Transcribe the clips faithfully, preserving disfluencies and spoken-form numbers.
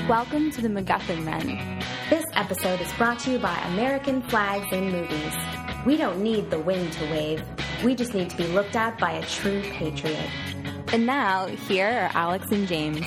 Welcome to the MacGuffin Men. This episode is brought to you by American Flags in Movies. We don't need the wind to wave. We just need to be looked at by a true patriot. And now, here are Alex and James.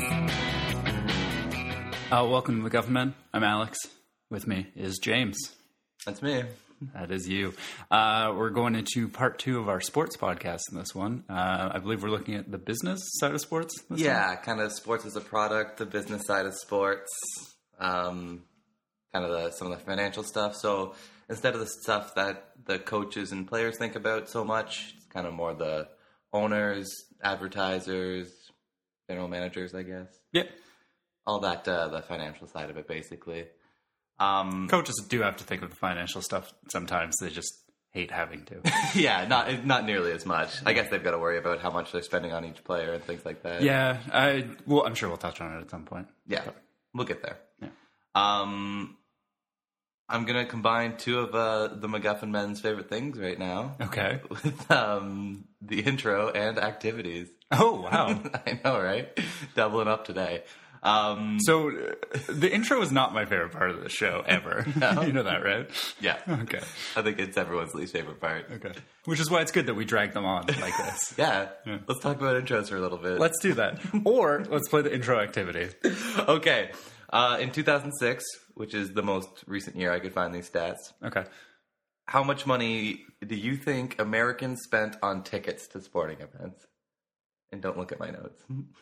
Uh, welcome to MacGuffin Men. I'm Alex. With me is James. That's me. That is you. Uh, we're going into part two of our sports podcast in this one. Uh, I believe we're looking at the business side of sports. This yeah, one? kind of sports as a product, the business side of sports, um, kind of the, some of the financial stuff. So instead of the stuff that the coaches and players think about so much, it's kind of more the owners, advertisers, general managers, I guess. Yeah. All that, uh, the financial side of it, basically. Um, Coaches do have to think of the financial stuff sometimes. They just hate having to. yeah, not not nearly as much. I guess they've got to worry about how much they're spending on each player and things like that. Yeah, I, well, I'm sure we'll touch on it at some point. Yeah, but we'll get there. Yeah. Um, I'm going to combine two of uh, the MacGuffin Men's favorite things right now. Okay. With um, the intro and activities. Oh, wow. I know, right? Doubling up today. Um, so uh, the intro is not my favorite part of the show ever. No? You know that, right? Yeah. Okay. I think it's everyone's least favorite part. Okay. Which is why it's good that we drag them on like this. yeah. Yeah. Let's talk about intros for a little bit. Let's do that. Or let's play the intro activity. Okay. Uh, in two thousand six, which is the most recent year I could find these stats, Okay. how much money do you think Americans spent on tickets to sporting events? And don't look at my notes.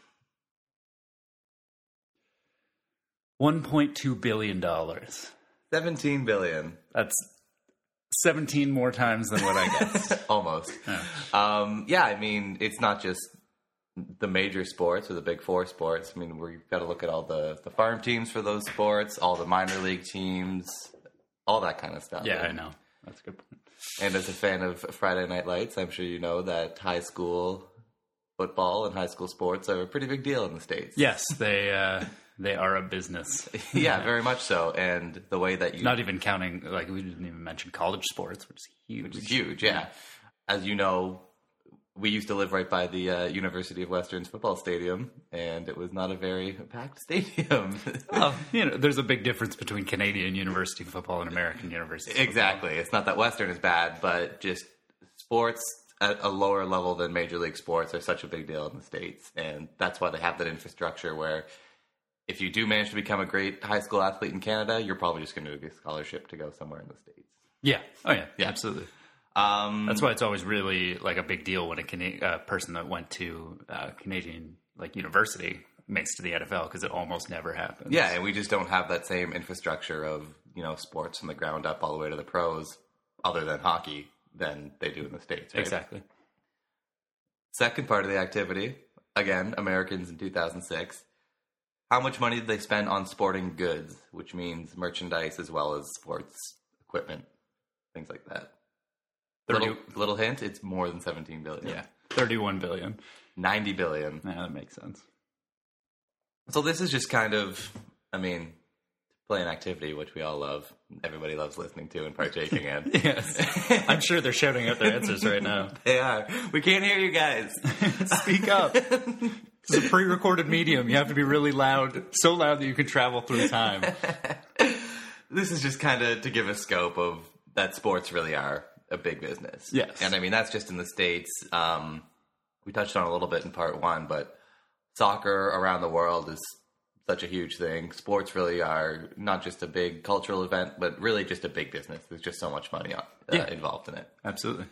one point two billion dollars. seventeen billion. That's seventeen more times than what I guessed. Almost. Yeah. Um, yeah, I mean, it's not just the major sports or the big four sports. I mean, we've got to look at all the, the farm teams for those sports, all the minor league teams, all that kind of stuff. Yeah, and, I know. That's a good point. And as a fan of Friday Night Lights, I'm sure you know that high school football and high school sports are a pretty big deal in the States. Yes, they uh, they are a business. Yeah, very much so. And the way that you... Not even counting, like, we didn't even mention college sports, which is huge. Which is huge, yeah. As you know, we used to live right by the uh, University of Western's football stadium, and it was not a very packed stadium. Well, you know, there's a big difference between Canadian university football and American university football. Exactly. It's not that Western is bad, but just sports at a lower level than Major League sports are such a big deal in the States, and that's why they have that infrastructure where if you do manage to become a great high school athlete in Canada, you're probably just going to get a scholarship to go somewhere in the States. Yeah. Oh, yeah. Yeah. Absolutely. Um, That's why it's always really like a big deal when a Cana- uh, person that went to uh, Canadian like university makes to the N F L because it almost never happens. Yeah, and we just don't have that same infrastructure of, you know, sports from the ground up all the way to the pros, other than hockey, than they do in the States, right? Exactly. Second part of the activity, again, Americans in two thousand six. How much money did they spend on sporting goods, which means merchandise as well as sports equipment, things like that? thirty Little, little hint, it's more than seventeen billion. Yeah. thirty-one billion. ninety billion. Yeah, that makes sense. So this is just kind of, I mean, play an activity, which we all love. Everybody loves listening to and partaking in. Yes. I'm sure they're shouting out their answers right now. They are. We can't hear you guys. Speak up. This is a pre-recorded medium. You have to be really loud, so loud that you can travel through time. This is just kind of to give a scope of that sports really are a big business. Yes. And I mean, that's just in the States. Um, we touched on it a little bit in part one, but soccer around the world is such a huge thing. Sports really are not just a big cultural event, but really just a big business. There's just so much money on, uh, Yeah. involved in it. Absolutely.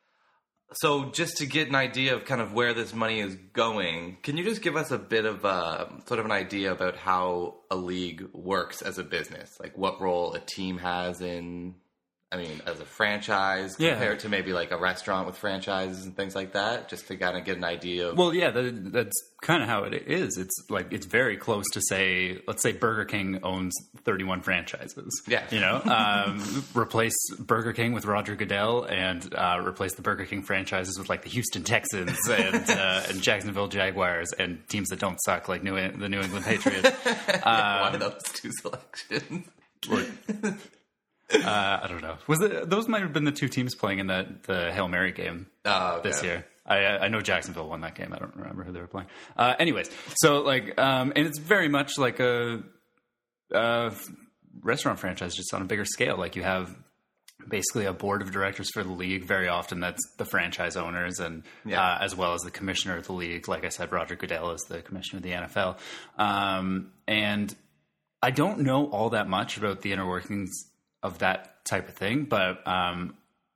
So just to get an idea of kind of where this money is going, can you just give us a bit of uh, sort of an idea about how a league works as a business? Like what role a team has in, I mean, as a franchise Yeah. compared to maybe like a restaurant with franchises and things like that, just to kind of get an idea of... Well, yeah, that, that's kind of how it is. It's like it's very close to say, let's say Burger King owns thirty-one franchises. Yeah. You know, um, replace Burger King with Roger Goodell and uh, replace the Burger King franchises with like the Houston Texans and, uh, and Jacksonville Jaguars and teams that don't suck like New, the New England Patriots. Why Um, those two selections? look, uh, I don't know. Was it, those might have been the two teams playing in that the Hail Mary game Oh, okay. this year. I, I know Jacksonville won that game. I don't remember who they were playing. Uh, anyways, so like, um, and it's very much like a uh, restaurant franchise just on a bigger scale. Like you have basically a board of directors for the league. Very often that's the franchise owners and Yeah. uh, as well as the commissioner of the league. Like I said, Roger Goodell is the commissioner of the N F L. Um, and I don't know all that much about the inner workings of that type of thing, but um,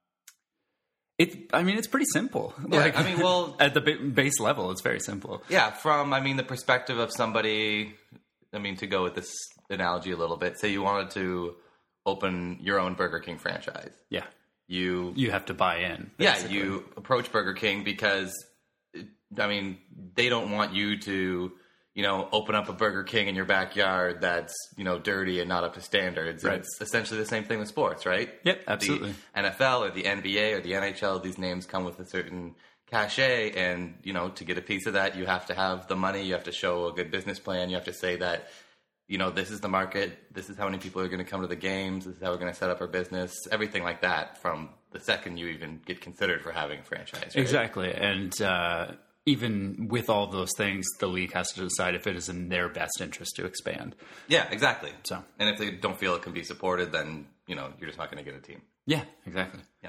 it, I mean, it's pretty simple. Yeah, like, I mean, well, at the ba- base level, it's very simple. Yeah, from, I mean, the perspective of somebody, I mean, to go with this analogy a little bit, say you wanted to open your own Burger King franchise. Yeah. You, You have to buy in. yeah, basically. you approach Burger King because, I mean, they don't want you to, you know, open up a Burger King in your backyard that's, you know, dirty and not up to standards. Right. And it's essentially the same thing with sports, right? Yep, absolutely. The N F L or the N B A or the N H L, these names come with a certain cachet, and, you know, to get a piece of that, you have to have the money, you have to show a good business plan, you have to say that, you know, this is the market, this is how many people are going to come to the games, this is how we're going to set up our business, everything like that from the second you even get considered for having a franchise. Right? Exactly. And uh, even with all of those things, the league has to decide if it is in their best interest to expand. Yeah, exactly. So, and if they don't feel it can be supported, then, you know, you're just not going to get a team. yeah, exactly. Yeah.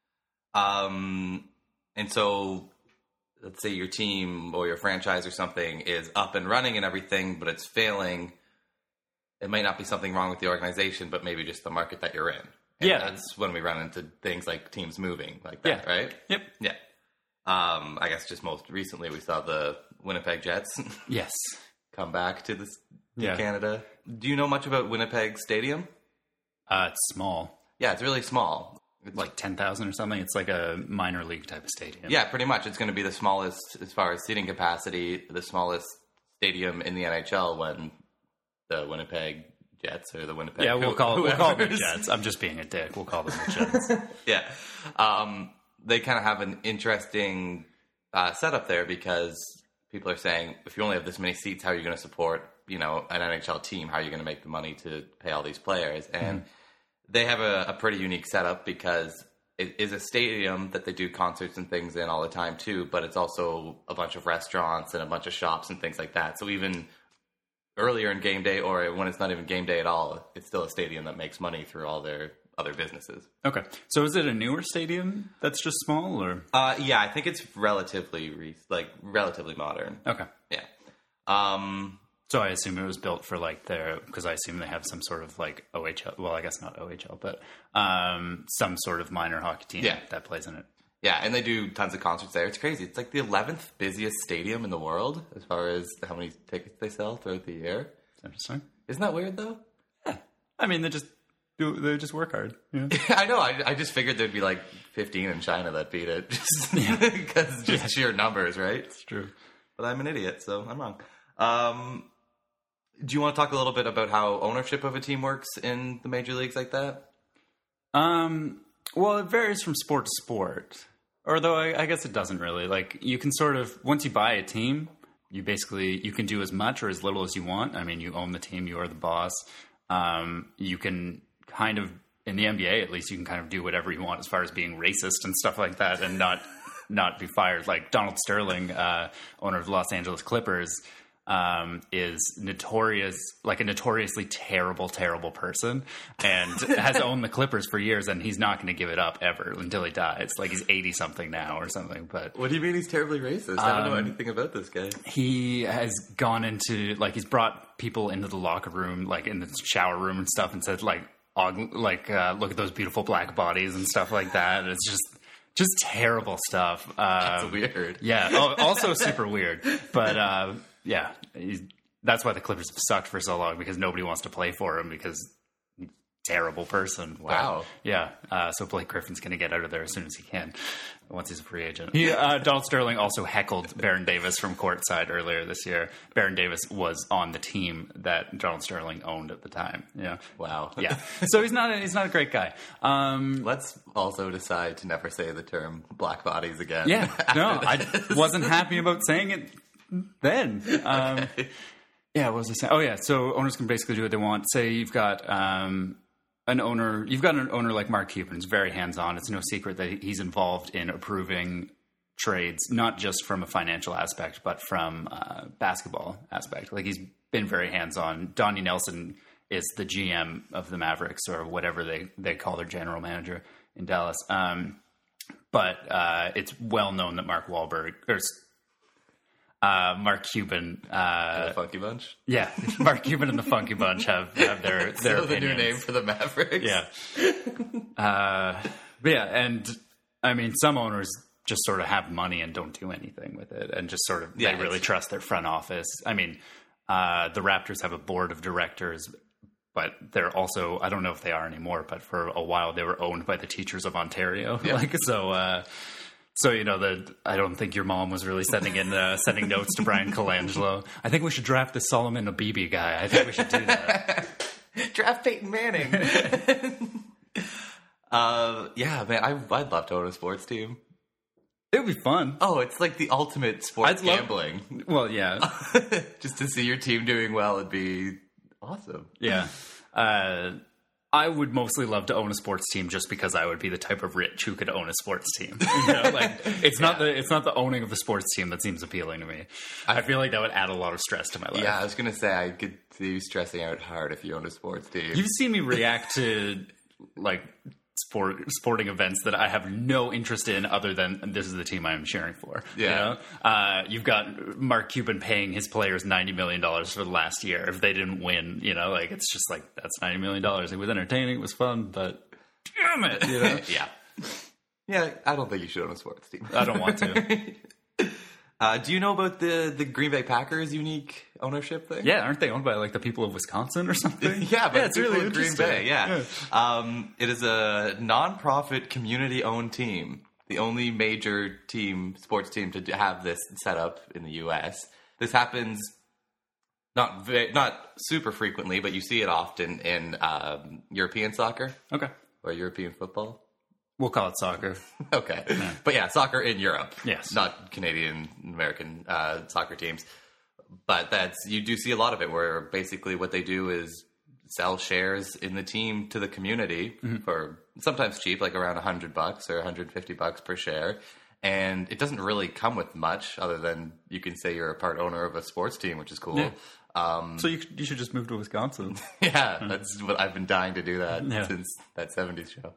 Um, and so let's say your team or your franchise or something is up and running and everything, but it's failing. It might not be something wrong with the organization, but maybe just the market that you're in. And Yeah. that's when we run into things like teams moving like that, Yeah. right? Yep. Yeah. Um, I guess just most recently we saw the Winnipeg Jets Yes. come back to this to Yeah. Canada. Do you know much about Winnipeg Stadium? Uh, it's small. Yeah, it's really small. It's Like ten thousand or something. It's like a minor league type of stadium. Yeah, pretty much. It's going to be the smallest, as far as seating capacity, the smallest stadium in the N H L when the Winnipeg Jets or the Winnipeg. Yeah, we'll call, we'll call them the whoever's- Jets. I'm just being a dick. We'll call them the Jets. Yeah. Um, they kind of have an interesting uh, setup there because people are saying, if you only have this many seats, how are you going to support, you know, an N H L team? How are you going to make the money to pay all these players? And they have a, a pretty unique setup because it is a stadium that they do concerts and things in all the time too, but it's also a bunch of restaurants and a bunch of shops and things like that. So even earlier in game day or when it's not even game day at all, it's still a stadium that makes money through all their other businesses. Okay. So is it a newer stadium that's just small or? Uh, yeah, I think it's relatively re- like relatively modern. Okay. Yeah. Um, So I assume it was built for like their, because I assume they have some sort of like O H L, well, I guess not O H L, but um, some sort of minor hockey team Yeah. that plays in it. yeah, and they do tons of concerts there. It's crazy. It's like the eleventh busiest stadium in the world as far as how many tickets they sell throughout the year. It's interesting. Isn't that weird though? I mean, they just do, they just work hard. You know? I know. I, I just figured there'd be like fifteen in China that beat it, just because just sheer numbers, right? It's true. But I'm an idiot, so I'm wrong. Um, do you want to talk a little bit about how ownership of a team works in the major leagues like that? Um, well, it varies from sport to sport. Or though I, I guess it doesn't really. Like you can sort of, once you buy a team, you basically, you can do as much or as little as you want. I mean, you own the team, you are the boss. Um, you can kind of, in the N B A at least, you can kind of do whatever you want as far as being racist and stuff like that and not not be fired. Like Donald Sterling, uh, owner of the Los Angeles Clippers, um, is notorious, like a notoriously terrible, terrible person and has owned the Clippers for years, and he's not going to give it up ever until he dies. Like he's eighty something now or something, but What do you mean he's terribly racist? I don't know anything about this guy. he has gone into, like, he's brought people into the locker room, like in the shower room and stuff, and said like, og- like, uh, look at those beautiful black bodies and stuff like that. And it's just, just terrible stuff. Um, That's weird. Yeah. Oh, also super weird. But uh, yeah, he's, that's why the Clippers have sucked for so long, because nobody wants to play for him because he's a terrible person. But, Wow. yeah. Uh, so Blake Griffin's going to get out of there as soon as he can, once he's a free agent. He, uh, Donald Sterling also heckled Baron Davis from courtside earlier this year. Baron Davis was on the team that Donald Sterling owned at the time. Yeah. Wow. Yeah. So he's not a, he's not a great guy. Um, Let's also decide to never say the term black bodies again. Yeah, no, I wasn't happy about saying it then. Um, Okay. Yeah, what was I saying? Oh, yeah, so owners can basically do what they want. Say you've got um, an owner, you've got an owner like Mark Cuban who's very hands-on. It's no secret that he's involved in approving trades, not just from a financial aspect, but from uh, basketball aspect. Like he's been very hands-on. Donnie Nelson is the G M of the Mavericks, or whatever they, they call their general manager in Dallas. Um, but uh, it's well known that Mark Wahlberg or uh, Mark Cuban, uh, The Funky Bunch. yeah, Mark Cuban and the Funky Bunch have, have their their Still the new opinions. name for the Mavericks. Yeah, uh, but yeah, and I mean, some owners just sort of have money and don't do anything with it, and just sort of Yeah, they really it's- trust their front office. I mean, uh, the Raptors have a board of directors, but they're also, I don't know if they are anymore, but for a while they were owned by the Teachers of Ontario. Yeah. Like so, uh, so you know, the I don't think your mom was really sending in uh, sending notes to Brian Colangelo. I think we should draft this Solomon Obibi guy. I think we should do that. Draft Peyton Manning. uh, yeah, man, I, I'd love to own a sports team. It would be fun. Oh, it's like the ultimate sports I'd love- gambling. Well, yeah. Just to see your team doing well would be awesome. Yeah. Uh, I would mostly love to own a sports team just because I would be the type of rich who could own a sports team. You know, like it's not Yeah. the it's not the owning of the sports team that seems appealing to me. I feel like that would add a lot of stress to my life. Yeah, I was gonna say I could see you stressing out hard if you owned a sports team. You've seen me react to like sport sporting events that I have no interest in other than this is the team I am cheering for. Yeah. You know? Uh, you've got Mark Cuban paying his players ninety million dollars for the last year. If they didn't win, you know, like it's just like, that's ninety million dollars. It was entertaining. It was fun, but damn it. You know? yeah, yeah. I don't think you should own a sports team. I don't want to. Uh, do you know about the the Green Bay Packers unique ownership thing? Yeah, aren't they owned by like the people of Wisconsin or something? Yeah, but it's people really in Green interesting. Bay. Yeah, Um, it is a non-profit, community-owned team. The only major team, sports team, to d- have this set up in the U S. This happens not ve- not super frequently, but you see it often in um, European soccer Okay. or European football. We'll call it soccer. Okay, but yeah, soccer in Europe. Yes. Not Canadian American uh, soccer teams. But that's you do see a lot of it where basically what they do is sell shares in the team to the community for sometimes cheap, like around a hundred bucks or a hundred fifty bucks per share. And it doesn't really come with much other than you can say you're a part owner of a sports team, which is cool. Yeah. Um, So you you should just move to Wisconsin. yeah, that's what I've been dying to do that Yeah. since that seventies show.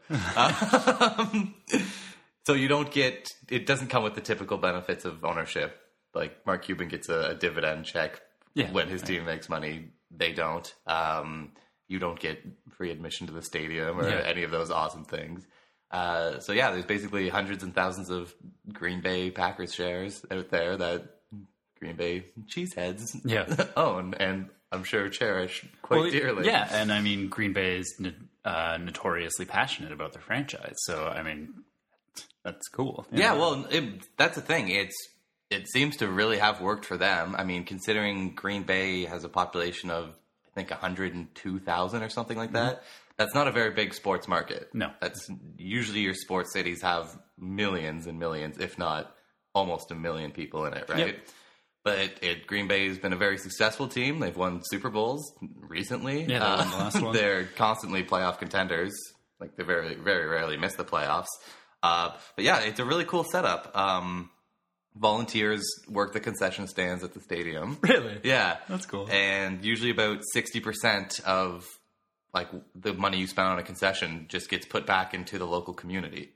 um, so you don't get, it doesn't come with the typical benefits of ownership. Like Mark Cuban gets a, a dividend check Yeah, when his right. team makes money. They don't. Um, you don't get free admission to the stadium or Yeah. any of those awesome things. Uh, so yeah, there's basically hundreds and thousands of Green Bay Packers shares out there that Green Bay cheeseheads Yeah. own and I'm sure cherish quite Well, dearly. Yeah, and I mean, Green Bay is no- uh, notoriously passionate about their franchise. So, I mean, that's cool. you Yeah, know? well, it, that's the thing. It's it seems to really have worked for them. I mean, considering Green Bay has a population of I think one hundred two thousand or something like that. That's not a very big sports market. No. That's usually your sports cities have millions and millions, if not almost a million people in it, right? Yep. But it, it, Green Bay has been a very successful team. They've won Super Bowls recently. Yeah, they won the last one. They're constantly playoff contenders. Like they very, very rarely miss the playoffs. Uh, but yeah, it's a really cool setup. Um, volunteers work the concession stands at the stadium. Really? Yeah, That's cool. And usually about sixty percent of like the money you spend on a concession just gets put back into the local community.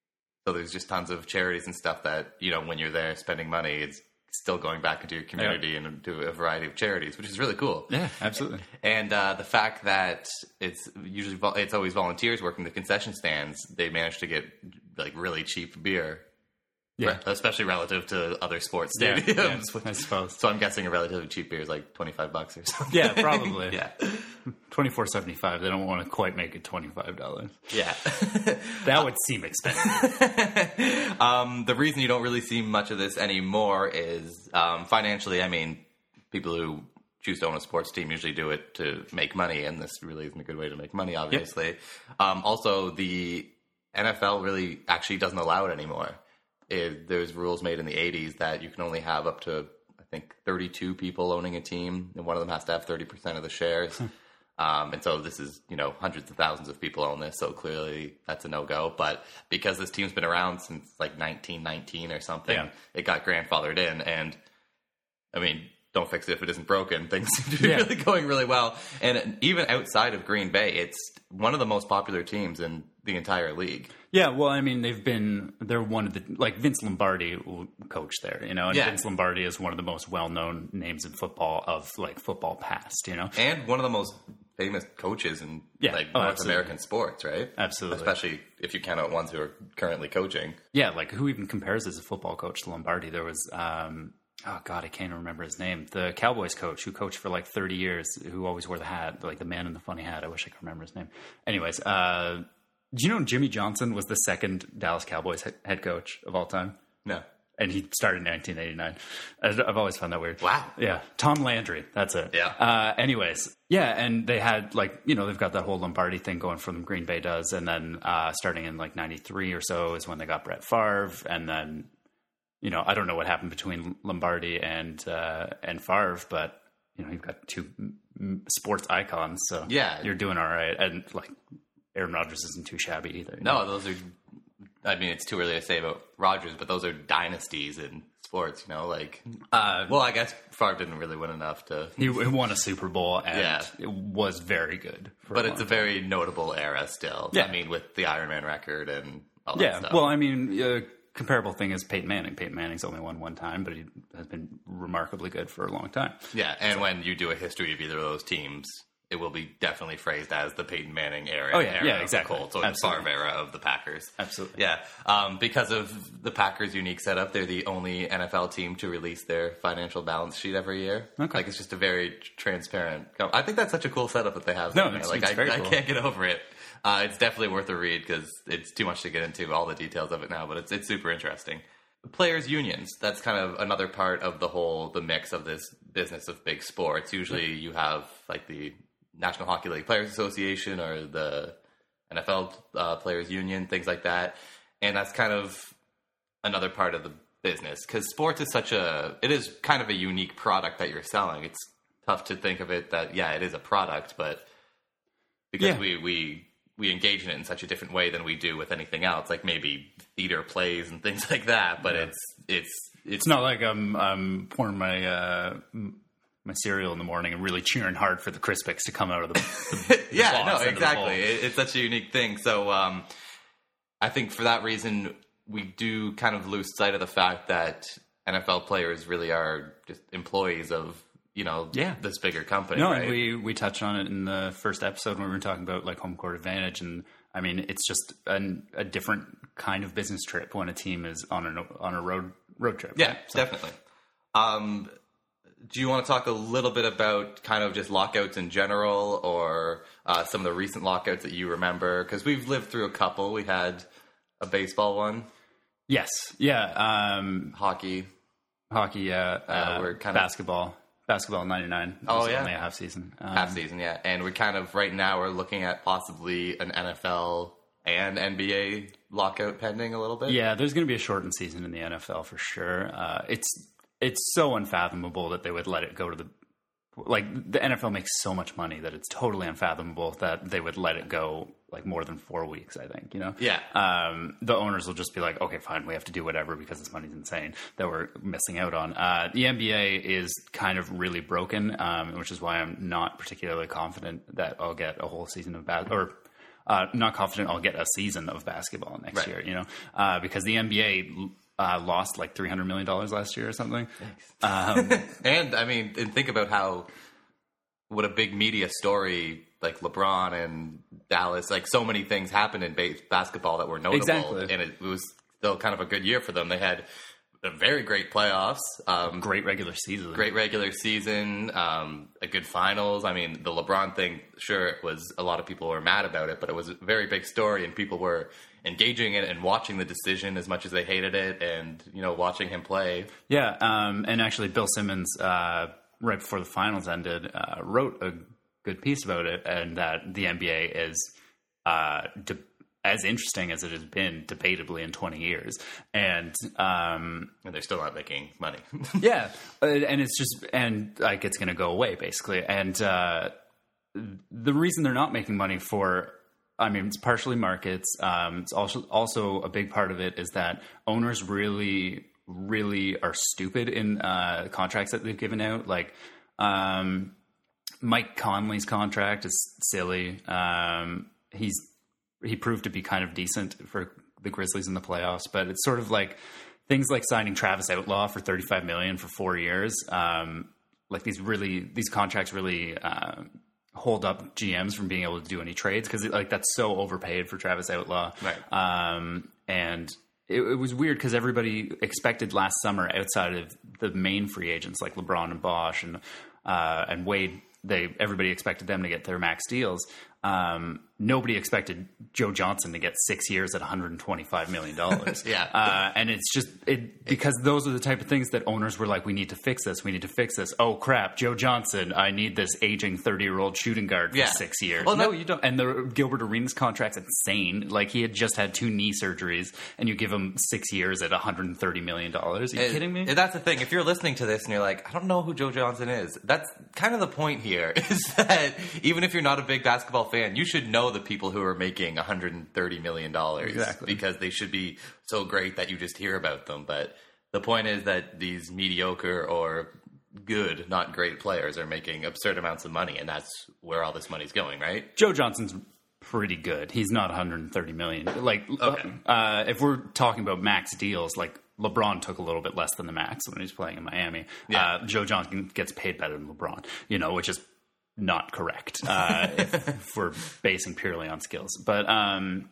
So there's just tons of charities and stuff that, you know, when you're there spending money, it's still going back into your community and into a variety of charities, which is really cool. Yeah, absolutely. And uh, the fact that it's usually vol- it's always volunteers working the concession stands, they manage to get like really cheap beer. Yeah. Re- especially relative to other sports Yeah, stadiums. yeah, I suppose. So I'm guessing a relatively cheap beer is like twenty-five bucks or something. Yeah, probably. yeah. twenty-four seventy-five. They don't want to quite make it twenty-five dollars. Yeah. That would seem expensive. um, the reason you don't really see much of this anymore is um, financially. I mean, people who choose to own a sports team usually do it to make money, and this really isn't a good way to make money, obviously. Um, also, the N F L really actually doesn't allow it anymore. It, there's rules made in the eighties that you can only have up to, I think, thirty-two people owning a team, and one of them has to have thirty percent of the shares. Um, and so this is, you know, hundreds of thousands of people own this, so clearly that's a no-go. But because this team's been around since like nineteen nineteen or something, Yeah. it got grandfathered in. And, I mean, don't fix it if it isn't broken. Things seem to be Yeah. really going really well. And even outside of Green Bay, it's one of the most popular teams in the entire league. Yeah, well, I mean, they've been, they're one of the, like Vince Lombardi will coach there, you know, and Yeah. Vince Lombardi is one of the most well-known names in football of like football past, you know? And one of the most famous coaches in Yeah. like Oh, North absolutely. American sports, right? Absolutely. Especially if you count out ones who are currently coaching. Yeah, like who even compares as a football coach to Lombardi? There was, um, oh God, I can't remember his name. The Cowboys coach who coached for like thirty years, who always wore the hat, like the man in the funny hat. I wish I could remember his name. Anyways, uh, do you know Jimmy Johnson was the second Dallas Cowboys he- head coach of all time? No. And he started in nineteen eighty-nine. I- I've always found that weird. Wow. Yeah. Tom Landry. That's it. Yeah. Uh, anyways. Yeah. And they had like, you know, they've got that whole Lombardi thing going for them. Green Bay does. And then uh, starting in like ninety-three or so is when they got Brett Favre. And then, you know, I don't know what happened between Lombardi and, uh, and Favre, but, you know, you've got two m- sports icons. So Yeah. you're doing all right. And like Aaron Rodgers isn't too shabby either. you No, know? those are, I mean, it's too early to say about Rodgers, but those are dynasties in sports, you know, like, Uh, well, I guess Favre didn't really win enough to, He won a Super Bowl and Yeah. it was very good. For but a it's long a very notable era still. Yeah. I mean, with the Iron Man record and all that Yeah, stuff. well, I mean, a comparable thing is Peyton Manning. Peyton Manning's only won one time, but he has been remarkably good for a long time. yeah, and when you do a history of either of those teams, it will be definitely phrased as the Peyton Manning era. Oh, yeah, era yeah, of the exactly. Colts, or the Absolutely. Favre era of the Packers. Absolutely. Yeah, um, because of the Packers' unique setup, they're the only N F L team to release their financial balance sheet every year. Okay. Like, it's just a very tr- transparent. com- I think that's such a cool setup that they have. No, down there. it's- like it's I, very I cool. can't get over it. Uh, it's definitely worth a read because it's too much to get into all the details of it now, but it's it's super interesting. Players unions, that's kind of another part of the whole the mix of this business of big sports. Usually you have like the National Hockey League Players Association or the N F L uh, Players Union, things like that, and that's kind of another part of the business because sports is such a it is kind of a unique product that you're selling. It's tough to think of it that yeah it is a product, but because Yeah. we we we engage in it in such a different way than we do with anything else, like maybe theater plays and things like that. But Yeah. it's it's it's It's not like I'm, I'm pouring my uh, m- my cereal in the morning and really cheering hard for the Crispix to come out of the, the yeah, box no, into the exactly. bowl. It, it's such a unique thing. So um, I think for that reason, we do kind of lose sight of the fact that N F L players really are just employees of, you know, Yeah. this bigger company. No, right? and we we touched on it in the first episode when we were talking about like home court advantage, and I mean it's just an, a different kind of business trip when a team is on a on a road road trip. Yeah, right? So- definitely. Um, do you want to talk a little bit about kind of just lockouts in general, or uh, some of the recent lockouts that you remember? Because we've lived through a couple. We had a baseball one, Yes, yeah, um, hockey. hockey, yeah, uh, we're kinda- basketball, basketball ninety-nine. Oh, was yeah. only a half season. Um, half season, yeah. And we're kind of right now we're looking at possibly an N F L and N B A lockout pending a little bit. Yeah, there's going to be a shortened season in the N F L for sure. Uh, it's it's so unfathomable that they would let it go to the like the N F L makes so much money that it's totally unfathomable that they would let it go like more than four weeks. I think you know. Yeah. Um, the owners will just be like, okay, fine, we have to do whatever because this money's insane that we're missing out on. Uh, the N B A is kind of really broken, um, which is why I'm not particularly confident that I'll get a whole season of bas- or. Uh, not confident I'll get a season of basketball next Right. year, you know, uh, because the N B A uh, lost like three hundred million dollars last year or something. Um, And I mean, and think about how what a big media story like LeBron and Dallas, like so many things happened in ba- basketball that were notable, Exactly. and it was still kind of a good year for them. They had a very great playoffs, um, great regular season. great regular season, um, a good finals. I mean, the LeBron thing, sure, it was a lot of people were mad about it, but it was a very big story, and people were engaging in it and watching the decision as much as they hated it, and you know, watching him play. Yeah, um, and actually, Bill Simmons, uh, right before the finals ended, uh, wrote a good piece about it, and that the N B A is uh, de- as interesting as it has been, debatably, in twenty years, and um, And they're still not making money. yeah, uh, and it's just and like it's going to go away basically, and uh, the reason they're not making money for. I mean, it's partially markets. Um, it's also also a big part of it is that owners really really are stupid in uh, contracts that they've given out. Like um, Mike Conley's contract is silly. Um, he's he proved to be kind of decent for the Grizzlies in the playoffs, but it's sort of like things like signing Travis Outlaw for thirty-five million dollars for four years. Um, like these really these contracts really uh, hold up G Ms from being able to do any trades because like that's so overpaid for Travis Outlaw. Right. Um, and it, it was weird because everybody expected last summer outside of the main free agents like LeBron and Bosh and uh, and Wade, they everybody expected them to get their max deals. Um, nobody expected Joe Johnson to get six years at one hundred twenty-five million dollars. Yeah. Uh, and it's just it, because those are the type of things that owners were like, we need to fix this. We need to fix this. Oh, crap. Joe Johnson, I need this aging thirty-year-old shooting guard for Yeah. six years. Well, no, that- you don't. And the Gilbert Arenas contract's insane. Like, he had just had two knee surgeries, and you give him six years at one hundred thirty million dollars. Are you And- kidding me? and that's the thing. If you're listening to this and you're like, I don't know who Joe Johnson is, that's kind of the point here, is that even if you're not a big basketball fan, you should know the people who are making one hundred thirty million dollars. Exactly. Because they should be so great that you just hear about them. But the point is that these mediocre or good, not great players are making absurd amounts of money, and that's where all this money's going, right? Joe Johnson's pretty good. He's not one hundred thirty million dollars. Like, Okay. uh, if we're talking about max deals, like LeBron took a little bit less than the max when he was playing in Miami. Yeah. Uh, Joe Johnson gets paid better than LeBron, you know, which is not correct uh, if, if we're basing purely on skills. But um,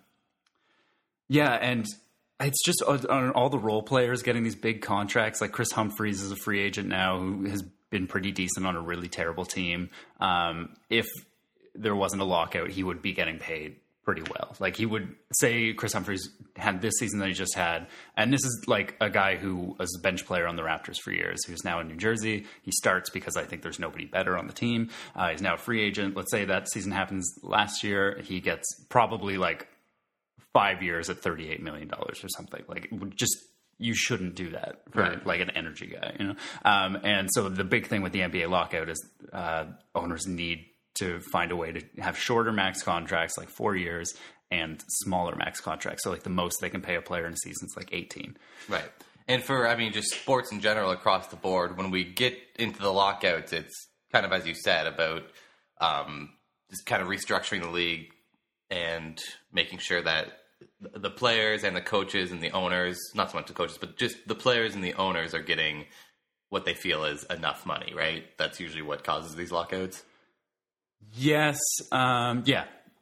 yeah, and it's just on, on all the role players getting these big contracts. Like Chris Humphries is a free agent now who has been pretty decent on a really terrible team. Um, if there wasn't a lockout, he would be getting paid pretty well. Like, he would say Chris Humphries had this season that he just had. And this is like a guy who was a bench player on the Raptors for years, who's now in New Jersey. He starts because I think there's nobody better on the team. Uh, he's now a free agent. Let's say that season happens last year. He gets probably like five years at thirty-eight million dollars or something. Like, it would just, you shouldn't do that for Right. like an energy guy, you know? Um, and so the big thing with the N B A lockout is uh, owners need to find a way to have shorter max contracts, like four years, and smaller max contracts. So like the most they can pay a player in a season is like eighteen. Right. And for, I mean, just sports in general across the board, when we get into the lockouts, it's kind of, as you said, about um, just kind of restructuring the league and making sure that the players and the coaches and the owners, not so much the coaches, but just the players and the owners are getting what they feel is enough money, right? That's usually what causes these lockouts. Yes. Um, yeah.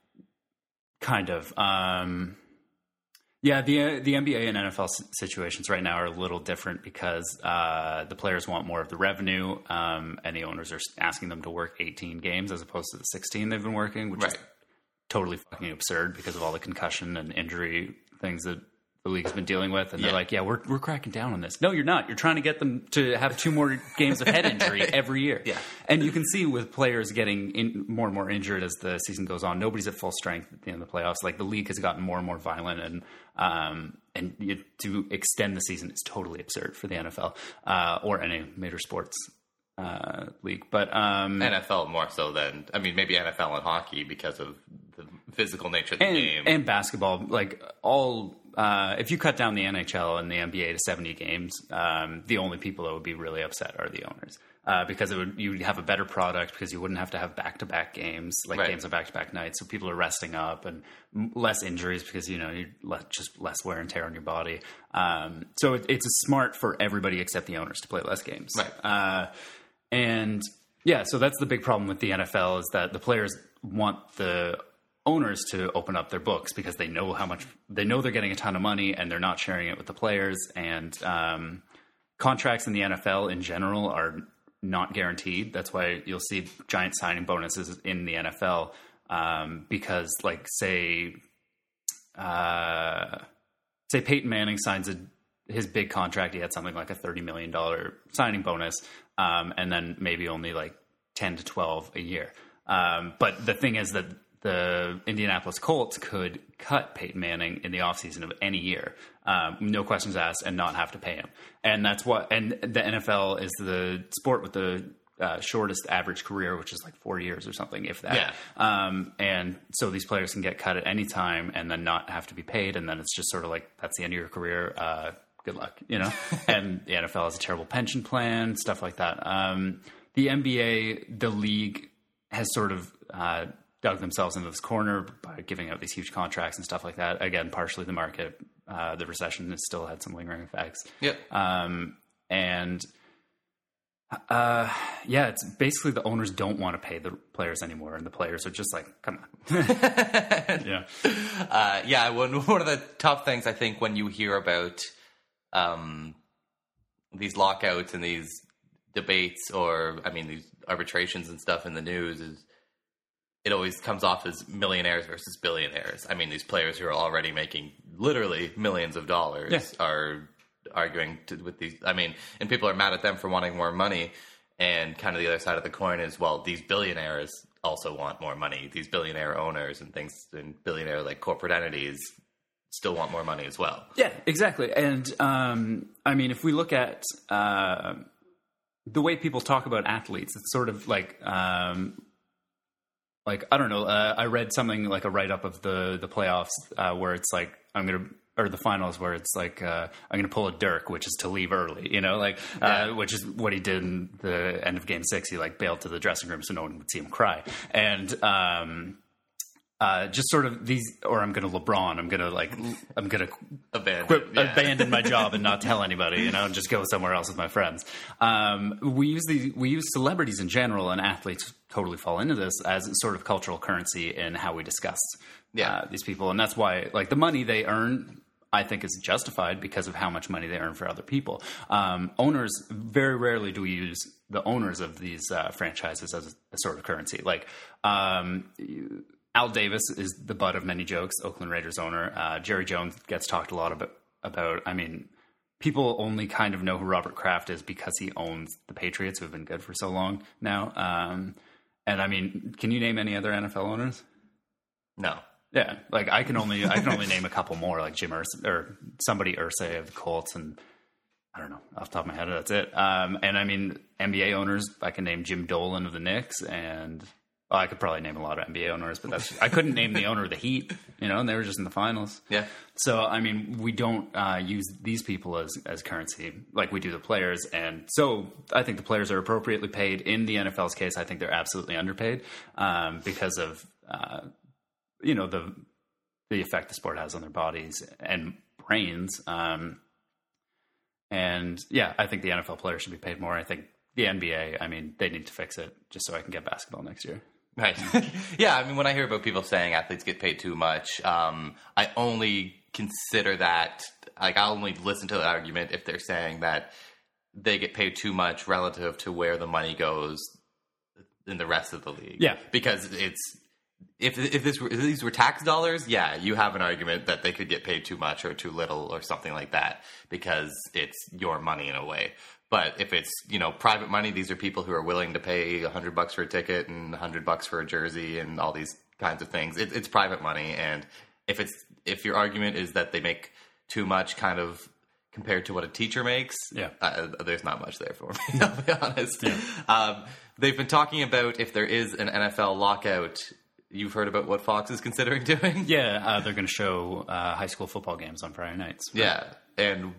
Kind of. Um, yeah, the the N B A and N F L situations right now are a little different because uh, the players want more of the revenue, um, and the owners are asking them to work eighteen games as opposed to the sixteen they've been working, which Right. is totally fucking absurd because of all the concussion and injury things that the league's been dealing with. And Yeah. they're like, yeah, we're we're cracking down on this. No, you're not. You're trying to get them to have two more games of head injury every year. Yeah. And you can see with players getting in, more and more injured as the season goes on, nobody's at full strength at the end of the playoffs. Like, the league has gotten more and more violent, and um, and you, to extend the season is totally absurd for the N F L uh, or any major sports uh, league. But um, N F L more so than, I mean, maybe N F L and hockey because of the physical nature of the and, game. and basketball, like all. Uh, if you cut down the N H L and the N B A to seventy games, um, the only people that would be really upset are the owners, uh, because it would you'd have a better product because you wouldn't have to have back to back games, like Right. games on back to back nights, so people are resting up and m- less injuries because you know you let just less wear and tear on your body. Um, so it, it's smart for everybody except the owners to play less games, Right. uh, and yeah, so that's the big problem with the N F L is that the players want the owners to open up their books because they know how much they know they're getting a ton of money and they're not sharing it with the players. And um, contracts in the N F L in general are not guaranteed. That's why you'll see giant signing bonuses in the N F L um, because, like, say, uh, say Peyton Manning signs a, his big contract. He had something like a thirty million dollars signing bonus, um, and then maybe only like ten to twelve a year. Um, but the thing is that the Indianapolis Colts could cut Peyton Manning in the offseason of any year, um, no questions asked, and not have to pay him. And that's what. And the N F L is the sport with the uh, shortest average career, which is like four years or something, if that. Yeah. Um, and so these players can get cut at any time and then not have to be paid. And then it's just sort of like that's the end of your career. Uh, good luck, you know. And the N F L has a terrible pension plan, stuff like that. Um, the N B A, the league has sort of uh, dug themselves into this corner by giving out these huge contracts and stuff like that. Again, partially the market, uh, the recession has still had some lingering effects. Yep. Um, and uh, yeah, it's basically the owners don't want to pay the players anymore, and the players are just like, come on. yeah. Uh, yeah, one, one of the tough things I think when you hear about um, these lockouts and these debates, or I mean these arbitrations and stuff in the news, is it always comes off as millionaires versus billionaires. I mean, these players who are already making literally millions of dollars yeah. are arguing to, with these. I mean, and people are mad at them for wanting more money. And kind of the other side of the coin is, well, these billionaires also want more money. These billionaire owners and things, and billionaire like corporate entities still want more money as well. Yeah, exactly. And um, I mean, if we look at uh, the way people talk about athletes, it's sort of like, um, like I don't know. Uh, I read something like a write up of the the playoffs uh, where it's like I'm gonna. Or the finals where it's like, uh, I'm going to pull a Dirk, which is to leave early, you know, like, uh, yeah. which is what he did in the end of game six. He like bailed to the dressing room so no one would see him cry. And, um, uh, just sort of these, or I'm going to LeBron, I'm going to like, I'm going to abandon, quit, yeah. abandon my job and not tell anybody, you know, and just go somewhere else with my friends. Um, we use the, we use celebrities in general, and athletes totally fall into this as sort of cultural currency in how we discuss yeah. uh, these people. And that's why like the money they earn, I think is justified because of how much money they earn for other people. Um, owners, very rarely do we use the owners of these uh, franchises as a, a sort of currency. Like um, Al Davis is the butt of many jokes, Oakland Raiders owner. Uh, Jerry Jones gets talked a lot about, about. I mean, people only kind of know who Robert Kraft is because he owns the Patriots, who have been good for so long now. Um, and I mean, can you name any other N F L owners? No. Yeah, like I can only I can only name a couple more, like Jim Irsay or somebody Irsay of the Colts, and I don't know off the top of my head. That's it. Um, and I mean N B A owners, I can name Jim Dolan of the Knicks, and well, I could probably name a lot of N B A owners, but that's I couldn't name the owner of the Heat. You know, and they were just in the finals. Yeah. So I mean, we don't uh, use these people as as currency like we do the players, and so I think the players are appropriately paid. In the N F L's case, I think they're absolutely underpaid um, because of. Uh, you know, the the effect the sport has on their bodies and brains. Um, and, yeah, I think the N F L players should be paid more. I think the N B A, I mean, they need to fix it just so I can get basketball next year. Right. Yeah, I mean, when I hear about people saying athletes get paid too much, um, I only consider that, like, I only listen to the argument if they're saying that they get paid too much relative to where the money goes in the rest of the league. Yeah. Because it's... If if this were, if these were tax dollars, yeah, you have an argument that they could get paid too much or too little or something like that because it's your money in a way. But if it's, you know, private money, these are people who are willing to pay a hundred bucks for a ticket and a hundred bucks for a jersey and all these kinds of things. It, it's private money, and if it's if your argument is that they make too much, kind of compared to what a teacher makes, yeah, uh, there's not much there for me. I'll be honest. Yeah. Um, they've been talking about if there is an N F L lockout. You've heard about what Fox is considering doing? Yeah, uh, they're going to show uh, high school football games on Friday nights. Right? Yeah, and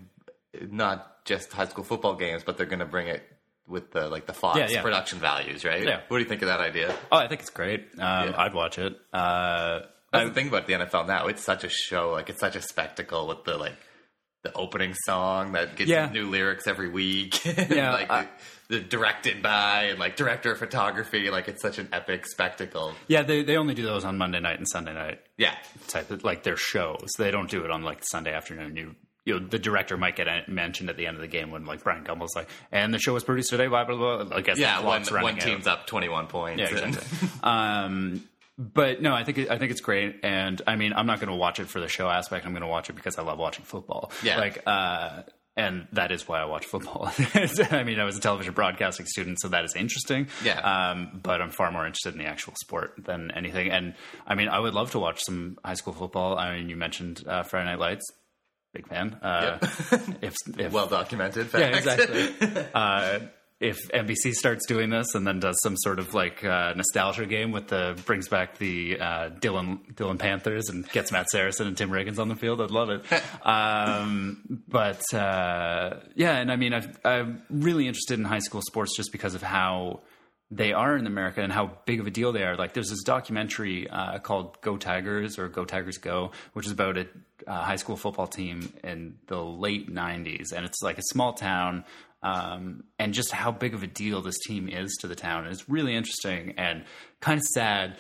not just high school football games, but they're going to bring it with the like the Fox yeah, yeah. production values, right? Yeah. What do you think of that idea? Oh, I think it's great. Um, yeah. I'd watch it. Uh, That's I, the thing about the N F L now. It's such a show. Like, it's such a spectacle with the like the opening song that gets yeah. new lyrics every week. Yeah, like I, the, the directed by and like director of photography. Like, it's such an epic spectacle. Yeah, they they only do those on Monday night and Sunday night. Yeah, type of, like their shows. They don't do it on like Sunday afternoon. You you know, the director might get mentioned at the end of the game when like Brian Gumbel's like, and the show was produced today by blah blah blah. I guess yeah, the one, one out. team's up twenty-one points. Yeah, exactly. um, but no, I think it, I think it's great, and I mean, I'm not going to watch it for the show aspect. I'm going to watch it because I love watching football. Yeah, like, uh, and that is why I watch football. I mean, I was a television broadcasting student, so that is interesting. Yeah, um, but I'm far more interested in the actual sport than anything. And I mean, I would love to watch some high school football. I mean, you mentioned uh, Friday Night Lights. Big fan. Uh, yep. if, if well documented. Yeah, exactly. uh, if N B C starts doing this and then does some sort of like uh, nostalgia game with the brings back the uh, Dylan Dylan Panthers and gets Matt Saracen and Tim Riggins on the field, I'd love it. um, but uh, yeah, and I mean, I've, I'm really interested in high school sports just because of how they are in America and how big of a deal they are. Like, there's this documentary uh, called Go Tigers or Go Tigers Go, which is about a uh, high school football team in the late nineties, and it's like a small town. Um, and just how big of a deal this team is to the town. And it's really interesting and kind of sad.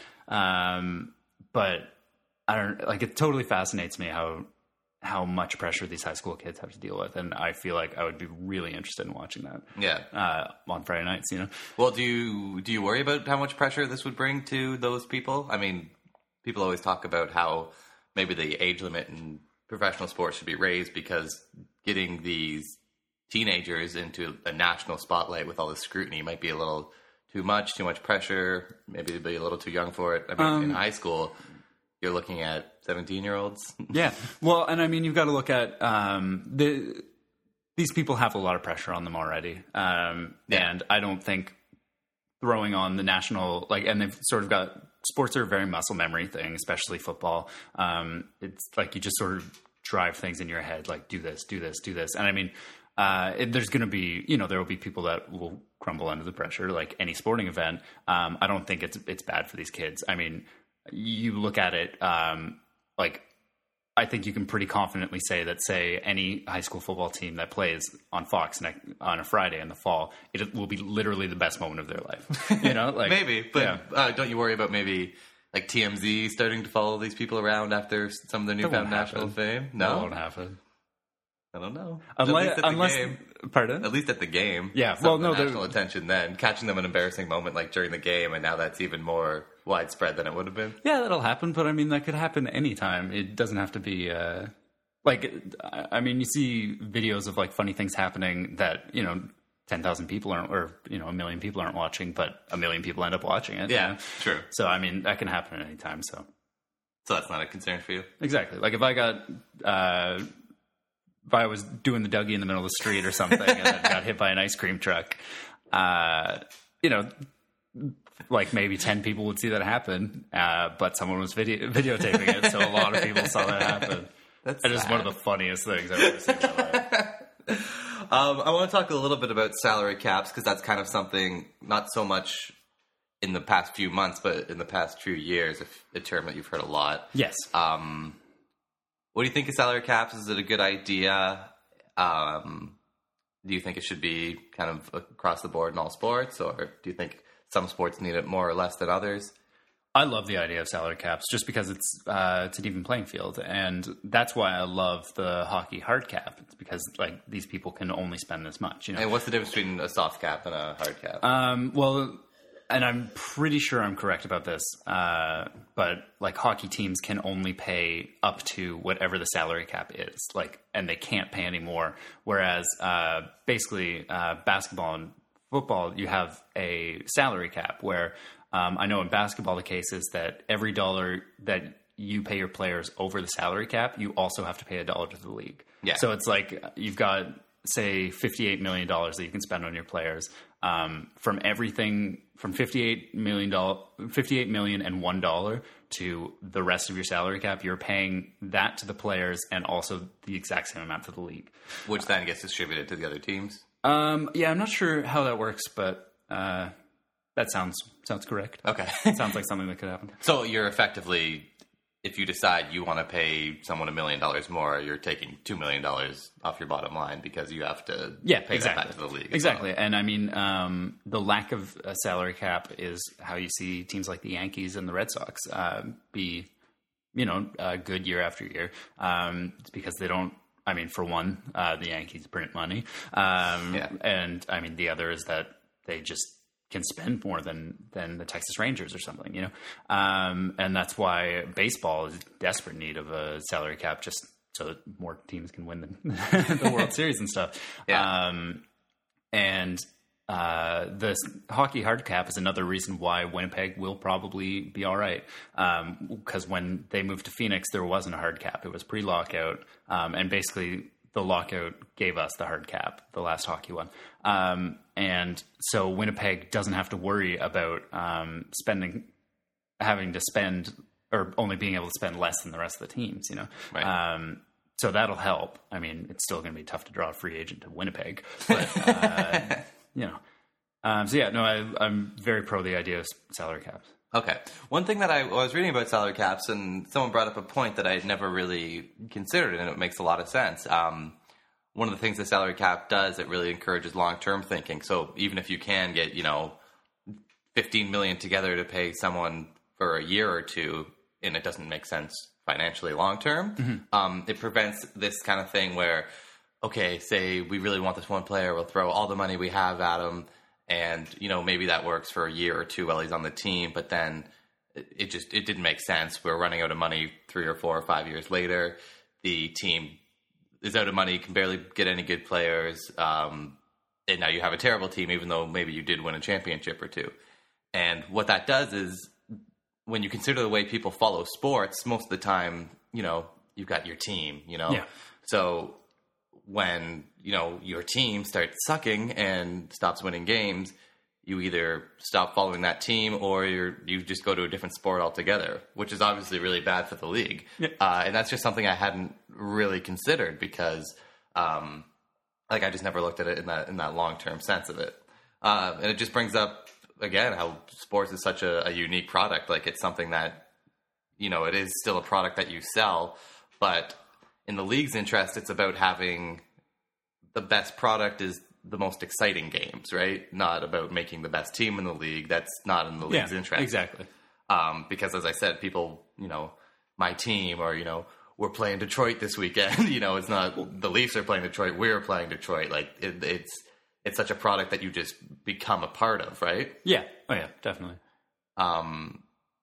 Um, but I don't like, it totally fascinates me how, how much pressure these high school kids have to deal with. And I feel like I would be really interested in watching that. Yeah. Uh, on Friday nights, you know? Well, do you, do you worry about how much pressure this would bring to those people? I mean, people always talk about how maybe the age limit in professional sports should be raised because getting these teenagers into a national spotlight with all this scrutiny might be a little too much, too much pressure. Maybe they'd be a little too young for it. I mean, um, in high school, you're looking at seventeen-year-olds. Yeah. Well, and I mean, you've got to look at um, the these people have a lot of pressure on them already, um, yeah. and I don't think throwing on the national like, and they've sort of got sports are a very muscle memory thing, especially football. Um, it's like you just sort of drive things in your head, like do this, do this, do this, and I mean. Uh, it, there's going to be, you know, there will be people that will crumble under the pressure, like any sporting event. Um, I don't think it's it's bad for these kids. I mean, you look at it, um, like, I think you can pretty confidently say that, say, any high school football team that plays on Fox next, on a Friday in the fall, it will be literally the best moment of their life. You know, like maybe, but yeah. uh, don't you worry about maybe like T M Z starting to follow these people around after some of their newfound national fame? No, that won't happen. I don't know. Unless, at least at unless the game. Pardon? At least at the game. Yeah. Some well, of the no, national attention then. Catching them an embarrassing moment like during the game, and now that's even more widespread than it would have been. Yeah, that'll happen, but I mean, that could happen anytime. It doesn't have to be, uh, like, I mean, you see videos of, like, funny things happening that, you know, ten thousand people aren't, or, you know, a million people aren't watching, but a million people end up watching it. Yeah, you know? True. So, I mean, that can happen at any time, so. So that's not a concern for you? Exactly. Like, if I got, uh, if I was doing the Dougie in the middle of the street or something and then got hit by an ice cream truck, uh, you know, like maybe ten people would see that happen, uh, but someone was video- videotaping it, so a lot of people saw that happen. That's it is one of the funniest things I've ever seen in my life. um, I want to talk a little bit about salary caps, because that's kind of something, not so much in the past few months, but in the past few years, a term that you've heard a lot. Yes. Um, what do you think of salary caps? Is it a good idea? Um, do you think it should be kind of across the board in all sports, or do you think some sports need it more or less than others? I love the idea of salary caps just because it's uh, it's an even playing field, and that's why I love the hockey hard cap. It's because like these people can only spend this much. You know, and what's the difference between a soft cap and a hard cap? Um, well. And I'm pretty sure I'm correct about this, uh, but like hockey teams can only pay up to whatever the salary cap is, like, and they can't pay any more. Whereas uh, basically uh, basketball and football, you have a salary cap where um, I know in basketball the case is that every dollar that you pay your players over the salary cap, you also have to pay a dollar to the league. Yeah. So it's like you've got, say, fifty-eight million dollars that you can spend on your players. Um, from everything from fifty-eight million dollars, fifty-eight million and one dollar to the rest of your salary cap, you're paying that to the players and also the exact same amount to the league, which then gets distributed to the other teams. Um, yeah, I'm not sure how that works, but uh, that sounds sounds correct. Okay, it sounds like something that could happen. So you're effectively, if you decide you want to pay someone a million dollars more, you're taking two million dollars off your bottom line because you have to yeah, pay exactly. that back to the league. Exactly. Well. And I mean, um, the lack of a salary cap is how you see teams like the Yankees and the Red Sox uh, be, you know, uh, good year after year. Um, it's because they don't, I mean, for one, uh, the Yankees print money. Um, yeah. And I mean, the other is that they just can spend more than than the Texas Rangers or something, you know, um, and that's why baseball is in desperate need of a salary cap, just so that more teams can win the, the World Series and stuff. Yeah. Um, and uh, the hockey hard cap is another reason why Winnipeg will probably be all right, because um, when they moved to Phoenix, there wasn't a hard cap; it was pre-lockout, um, and basically the lockout gave us the hard cap, the last hockey one. Um, and so Winnipeg doesn't have to worry about um, spending, having to spend, or only being able to spend less than the rest of the teams, you know? Right. Um, so that'll help. I mean, it's still going to be tough to draw a free agent to Winnipeg, but, uh, you know. Um, so yeah, no, I, I'm very pro the idea of salary caps. Okay. One thing that I, I was reading about salary caps, and someone brought up a point that I had never really considered, and it makes a lot of sense. Um, one of the things the salary cap does, it really encourages long-term thinking. So even if you can get, you know, fifteen million dollars together to pay someone for a year or two, and it doesn't make sense financially long-term, mm-hmm. um, it prevents this kind of thing where, okay, say we really want this one player, we'll throw all the money we have at him, and, you know, maybe that works for a year or two while he's on the team, but then it, it just, it didn't make sense. We're running out of money three or four or five years later. The team is out of money, can barely get any good players. Um, and now you have a terrible team, even though maybe you did win a championship or two. And what that does is, when you consider the way people follow sports, most of the time, you know, you've got your team, you know? Yeah. So when, you know, your team starts sucking and stops winning games, you either stop following that team or you're, you just go to a different sport altogether, which is obviously really bad for the league. Yeah. Uh, and that's just something I hadn't really considered because, um, like, I just never looked at it in that in that long-term sense of it. Uh, and it just brings up, again, how sports is such a, a unique product. Like, it's something that, you know, it is still a product that you sell, but in the league's interest, it's about having the best product is the most exciting games, right? Not about making the best team in the league. That's not in the league's yeah, interest. Exactly. Um, because as I said, people, you know, my team or, you know, we're playing Detroit this weekend. You know, it's not the Leafs are playing Detroit. We're playing Detroit. Like it, it's, it's such a product that you just become a part of, right? Yeah. Oh yeah, definitely. Um,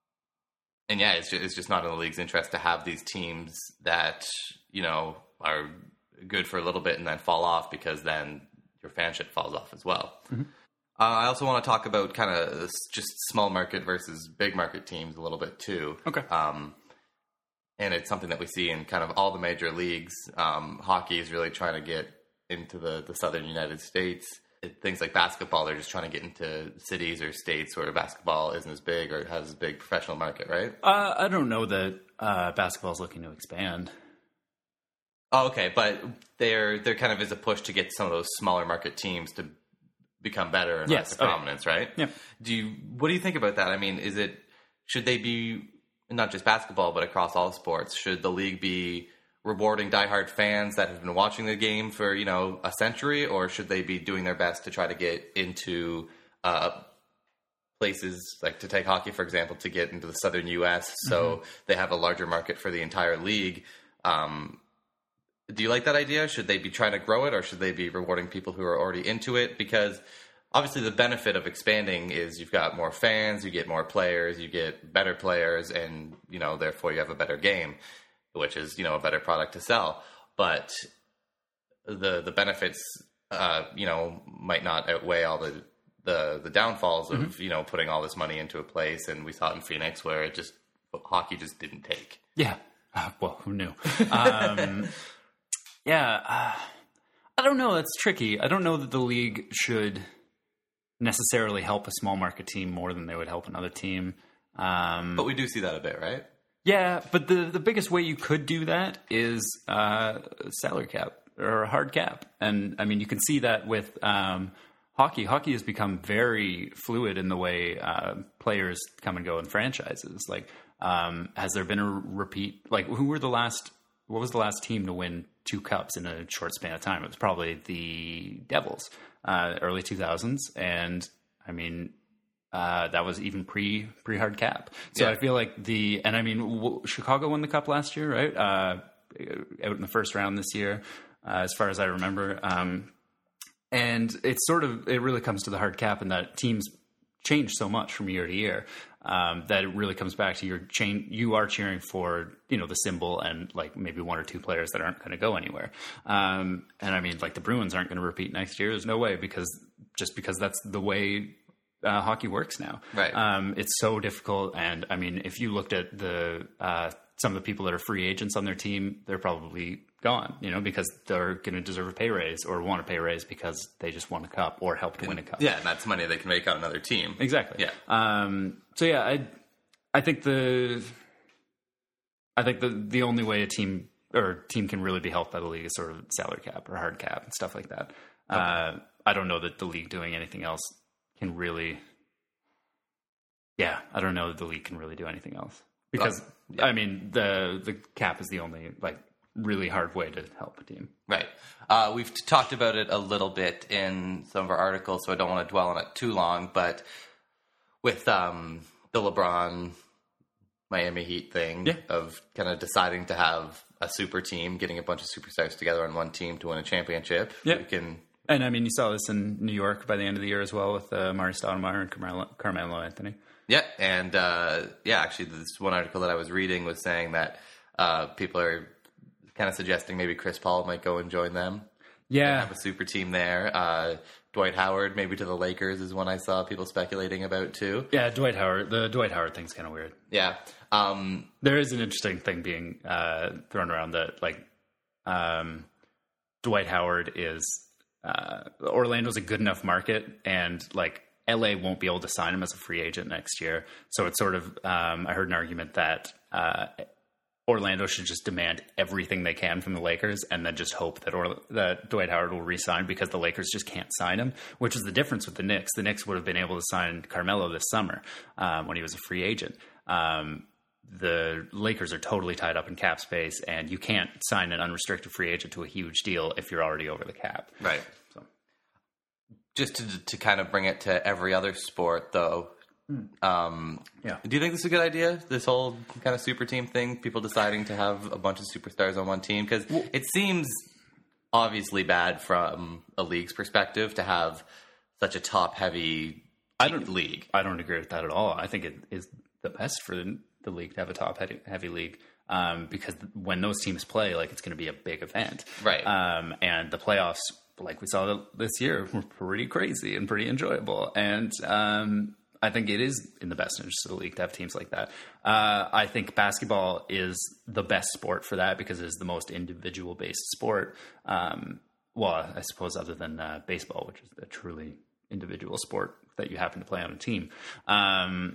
and yeah, it's just, it's just not in the league's interest to have these teams that, you know, are good for a little bit and then fall off because then your fanship falls off as well. Mm-hmm. Uh, I also want to talk about kind of just small market versus big market teams a little bit too. Okay. Um, and it's something that we see in kind of all the major leagues. Um, hockey is really trying to get into the, the southern United States. It, things like basketball, they're just trying to get into cities or states where basketball isn't as big or has a big professional market, right? Uh, I don't know that uh, basketball is looking to expand. Oh, okay, but there there kind of is a push to get some of those smaller market teams to become better and yes. rise to prominence, okay. right? Yeah. Do you what do you think about that? I mean, is it should they be not just basketball but across all sports? Should the league be rewarding diehard fans that have been watching the game for, you know, a century, or should they be doing their best to try to get into uh, places like, to take hockey, for example, to get into the southern U S so mm-hmm. they have a larger market for the entire league? Um, do you like that idea? Should they be trying to grow it, or should they be rewarding people who are already into it? Because obviously the benefit of expanding is you've got more fans, you get more players, you get better players, and, you know, therefore you have a better game, which is, you know, a better product to sell. But the the benefits, uh, you know, might not outweigh all the the, the downfalls of, mm-hmm. you know, putting all this money into a place. And we saw it in Phoenix where it just, hockey just didn't take. Yeah. Uh, well, who knew? Um, yeah. Uh, I don't know. That's tricky. I don't know that the league should necessarily help a small market team more than they would help another team. Um, but we do see that a bit, right? Yeah, but the, the biggest way you could do that is uh, salary cap or a hard cap. And, I mean, you can see that with um, hockey. Hockey has become very fluid in the way uh, players come and go in franchises. Like, um, has there been a repeat? Like, who were the last – what was the last team to win two cups in a short span of time? It was probably the Devils, uh, early two thousands. And, I mean – Uh, that was even pre pre hard cap. So yeah. I feel like the and I mean w- Chicago won the cup last year, right? Uh, out in the first round this year, uh, as far as I remember. Um, and it's sort of it really comes to the hard cap, and that teams change so much from year to year um, that it really comes back to your chain. You are cheering for you know the symbol and like maybe one or two players that aren't going to go anywhere. Um, and I mean like the Bruins aren't going to repeat next year. There's no way because just because that's the way. Uh, hockey works now. Right. Um, it's so difficult. And I mean, if you looked at the, uh, some of the people that are free agents on their team, they're probably gone, you know, because they're going to deserve a pay raise or want a pay raise because they just won a cup or helped win a cup. Yeah, and that's money they can make on another team. Exactly. Yeah. Um, so yeah, I I think the I think the the only way a team or team can really be helped by the league is sort of salary cap or hard cap and stuff like that. Okay. Uh, I don't know that the league doing anything else can really. Yeah, I don't know that the league can really do anything else because uh, yeah. I mean the the cap is the only like. really hard way to help a team. Right. Uh, we've t- talked about it a little bit in some of our articles, so I don't want to dwell on it too long, but with um, the LeBron Miami Heat thing yeah. of kind of deciding to have a super team, getting a bunch of superstars together on one team to win a championship. Yeah. We can... And I mean, you saw this in New York by the end of the year as well with uh, Mari Stoudemire and Carmelo, Carmelo Anthony. Yeah, and uh, yeah, actually this one article that I was reading was saying that uh, people are kind of suggesting maybe Chris Paul might go and join them. Yeah. Have a super team there. Uh, Dwight Howard, maybe to the Lakers, is one I saw people speculating about too. Yeah, Dwight Howard. The Dwight Howard thing's kind of weird. Yeah. Um, there is an interesting thing being uh, thrown around that, like, um, Dwight Howard is uh, Orlando's a good enough market, and like L A won't be able to sign him as a free agent next year. So it's sort of um, I heard an argument that. Uh, Orlando should just demand everything they can from the Lakers and then just hope that or, that Dwight Howard will re-sign because the Lakers just can't sign him, which is the difference with the Knicks. The Knicks would have been able to sign Carmelo this summer um, when he was a free agent. Um, the Lakers are totally tied up in cap space, and you can't sign an unrestricted free agent to a huge deal if you're already over the cap. Right. So, just to, to kind of bring it to every other sport, though, Um, yeah. Do you think this is a good idea? This whole kind of super team thing, people deciding to have a bunch of superstars on one team? Because well, it seems obviously bad from a league's perspective to have such a top heavy I don't, league. I don't agree with that at all. I think it is the best for the, the league to have a top heavy, heavy league. Um, because when those teams play, like it's going to be a big event. Right. Um, and the playoffs, like we saw this year, were pretty crazy and pretty enjoyable. And, um, I think it is in the best interest of the league to have teams like that. Uh, I think basketball is the best sport for that because it is the most individual-based sport. Um, well, I suppose other than uh, baseball, which is a truly individual sport that you happen to play on a team. Um,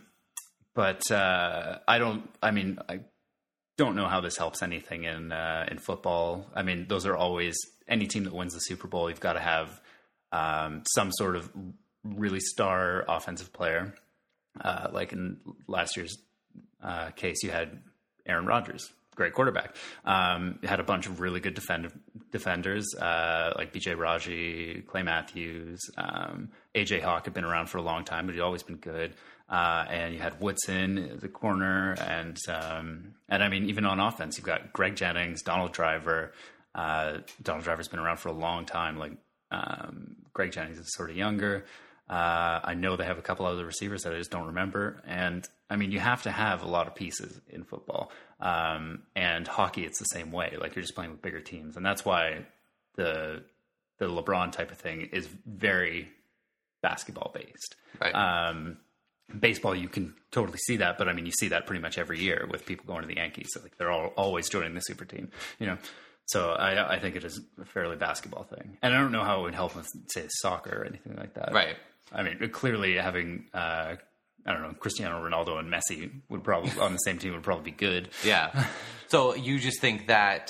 but uh, I don't. I mean, I don't know how this helps anything in uh, in football. I mean, those are always any team that wins the Super Bowl. You've got to have um, some sort of really star offensive player. Uh, like in last year's uh, case, you had Aaron Rodgers, great quarterback. Um, you had a bunch of really good defend- defenders, uh, like B J Raji, Clay Matthews, um, A J Hawk had been around for a long time, but he'd always been good. Uh, and you had Woodson as a corner, and um, and I mean, even on offense, you've got Greg Jennings, Donald Driver. Uh, Donald Driver's been around for a long time. Like um, Greg Jennings is sort of younger. Uh, I know they have a couple other receivers that I just don't remember. And I mean, you have to have a lot of pieces in football. Um, and hockey, it's the same way. Like you're just playing with bigger teams. And that's why the, the LeBron type of thing is very basketball based. Right. Um, baseball, you can totally see that, but I mean, you see that pretty much every year with people going to the Yankees. So like they're all always joining the super team, you know? So I, I think it is a fairly basketball thing. And I don't know how it would help with, say, soccer or anything like that. Right. I mean, clearly having, uh, I don't know, Cristiano Ronaldo and Messi would probably on the same team would probably be good. Yeah. So you just think that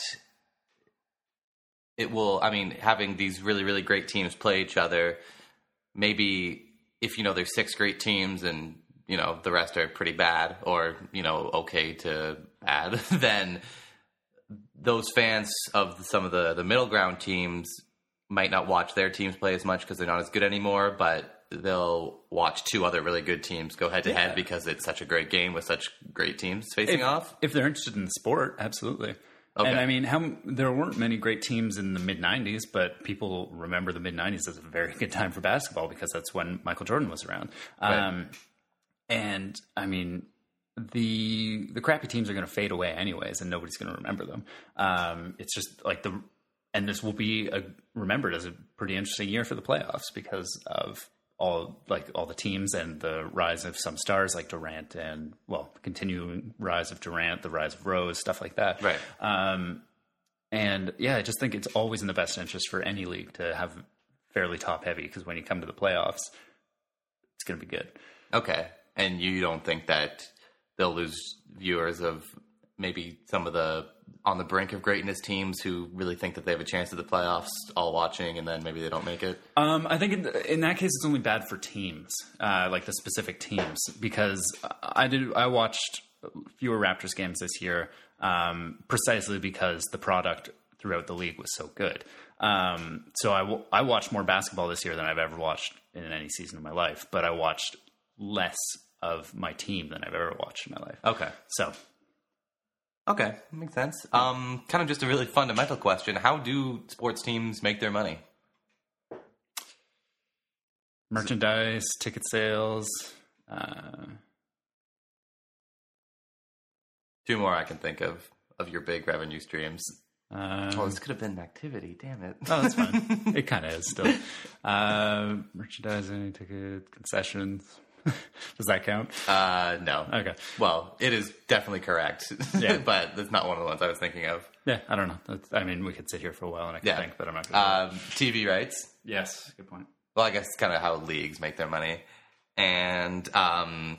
it will, I mean, having these really, really great teams play each other, maybe if, you know, there's six great teams and, you know, the rest are pretty bad or, you know, okay to bad, then those fans of some of the, the middle ground teams might not watch their teams play as much because they're not as good anymore, but they'll watch two other really good teams go head to head because it's such a great game with such great teams facing if, off. If they're interested in the sport, absolutely. Okay. And I mean, how there weren't many great teams in the mid nineties, but people remember the mid nineties as a very good time for basketball because that's when Michael Jordan was around. Right. Um, and I mean, the the crappy teams are going to fade away anyways, and nobody's going to remember them. Um, it's just like the and this will be a, remembered as a pretty interesting year for the playoffs because of all like all the teams and the rise of some stars like Durant and well, continuing rise of Durant, the rise of Rose, stuff like that. Right. Um, And yeah, I just think it's always in the best interest for any league to have fairly top heavy, because when you come to the playoffs, it's going to be good. Okay. And you don't think that they'll lose viewers of maybe some of the on the brink of greatness teams who really think that they have a chance at the playoffs all watching, and then maybe they don't make it? Um, I think in, in that case, it's only bad for teams, uh, like the specific teams, because I did I watched fewer Raptors games this year um, precisely because the product throughout the league was so good. Um, so I, w- I watched more basketball this year than I've ever watched in any season of my life, but I watched less of my team than I've ever watched in my life. Okay. So. Okay, makes sense. Um, kind of just a really fundamental question. How do sports teams make their money? Merchandise, ticket sales. Uh... Two more I can think of, of your big revenue streams. Um, oh, this could have been activity. Damn it. Oh, that's fine. It kind of is still. Uh, merchandising, ticket, concessions. Does that count? Uh, no. Okay. Well, it is definitely correct. Yeah. But that's not one of the ones I was thinking of. Yeah, I don't know. That's, I mean, we could sit here for a while and I could Yeah. think, but I'm not going to. Um, T V rights. Yes, good point. Well, I guess it's kind of how leagues make their money. And um,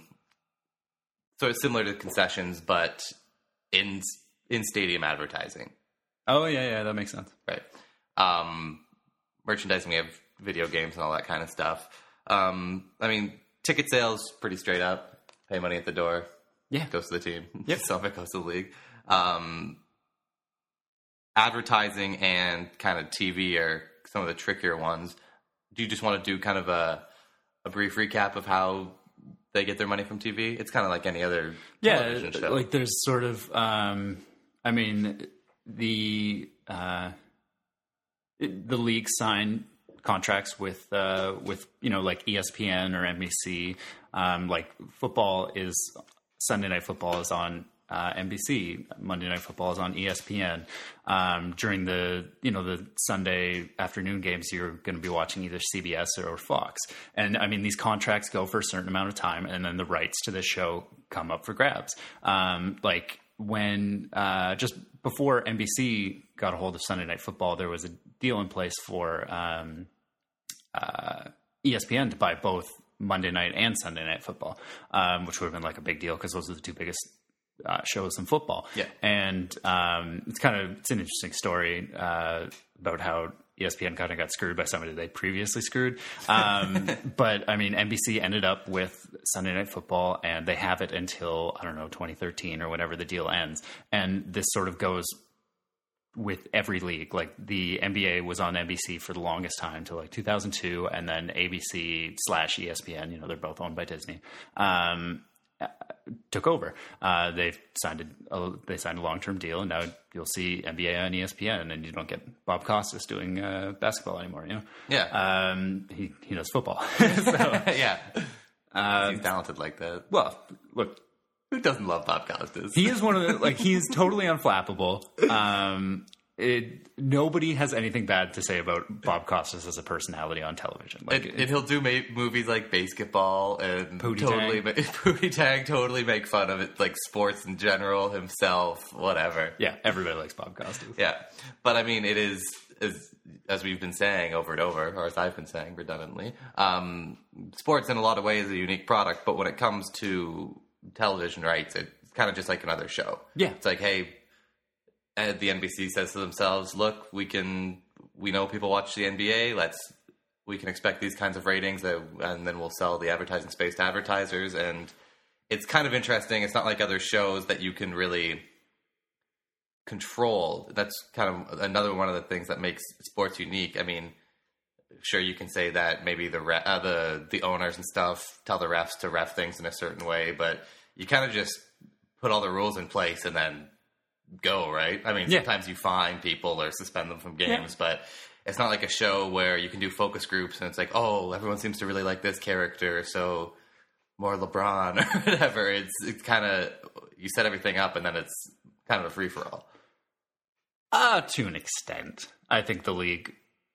so it's similar to concessions, but in in stadium advertising. Oh, yeah, yeah, that makes sense. Right. Um, merchandising, we have video games and all that kind of stuff. Um, I mean, ticket sales, pretty straight up. Pay money at the door. Yeah. Goes to the team. Yep. Some of it goes to the league. Um, advertising and kind of T V are some of the trickier ones. Do you just want to do kind of a, a brief recap of how they get their money from T V? It's kind of like any other television Yeah, show. like there's sort of, um, I mean, the uh, it, the league sign contracts with uh, with you know like E S P N or N B C. Um, like football is Sunday Night Football is on uh, N B C. Monday Night Football is on E S P N. Um, during the you know the Sunday afternoon games, you're going to be watching either C B S or Fox. And I mean, these contracts go for a certain amount of time, and then the rights to the show come up for grabs. Um, like when uh, just before N B C got a hold of Sunday Night Football, there was a deal in place for um, uh, E S P N to buy both Monday Night and Sunday Night Football, um, which would have been like a big deal because those are the two biggest uh, shows in football. Yeah. And um, it's kind of it's an interesting story uh, about how E S P N kind of got screwed by somebody they previously screwed. Um, but I mean, N B C ended up with Sunday Night Football, and they have it until, I don't know, twenty thirteen or whenever the deal ends. And this sort of goes with every league. Like the N B A was on N B C for the longest time till like two thousand two, and then A B C slash E S P N, you know, they're both owned by Disney, um, took over. Uh, they've signed a, a they signed a long-term deal, and now you'll see N B A on E S P N, and you don't get Bob Costas doing uh, basketball anymore, you know? Yeah. Um, he, he knows football. so, yeah. um, He's talented like that. well, look, Who doesn't love Bob Costas? he is one of the, like, he is totally unflappable. Um, it, nobody has anything bad to say about Bob Costas as a personality on television. Like, And, and he'll do ma- movies like Basketball and Pootie totally Tang. ma- Pootie Tang, totally make fun of it, like sports in general, himself, whatever. yeah, everybody likes Bob Costas. Yeah, but I mean, it is as as we've been saying over and over, or as I've been saying redundantly. Um, sports in a lot of ways is a unique product, but when it comes to television rights, it's kind of just like another show. Yeah. It's like, hey, and the N B C says to themselves, look, we can, we know people watch the N B A, let's, we can expect these kinds of ratings, that, and then we'll sell the advertising space to advertisers. And it's kind of interesting. It's not like other shows that you can really control. That's kind of another one of the things that makes sports unique. I mean, sure, you can say that maybe the re- uh, the the owners and stuff tell the refs to ref things in a certain way, but you kind of just put all the rules in place and then go, right? I mean, Yeah. sometimes you fine people or suspend them from games, Yeah. but it's not like a show where you can do focus groups and it's like, oh, everyone seems to really like this character, so more LeBron or whatever. It's it's kind of, you set everything up and then it's kind of a free-for-all. Uh, to an extent. I think the league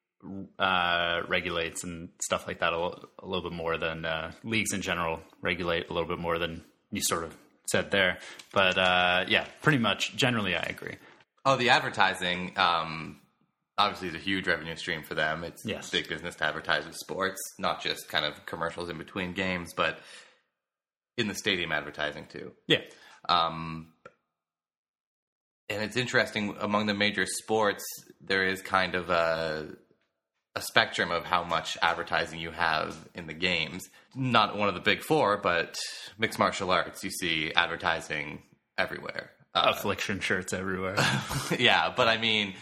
uh, regulates and stuff like that a, l- a little bit more than uh, leagues in general regulate a little bit more than you sort of said there. But uh, yeah, pretty much generally I agree. Oh, the advertising, um, obviously is a huge revenue stream for them. It's Yes. big business to advertise with sports, not just kind of commercials in between games, but in the stadium advertising too. Yeah. Um, and it's interesting, among the major sports, there is kind of a, a spectrum of how much advertising you have in the games. Not one of the big four, but mixed martial arts, you see advertising everywhere. Uh, Affliction shirts everywhere. yeah, but I mean,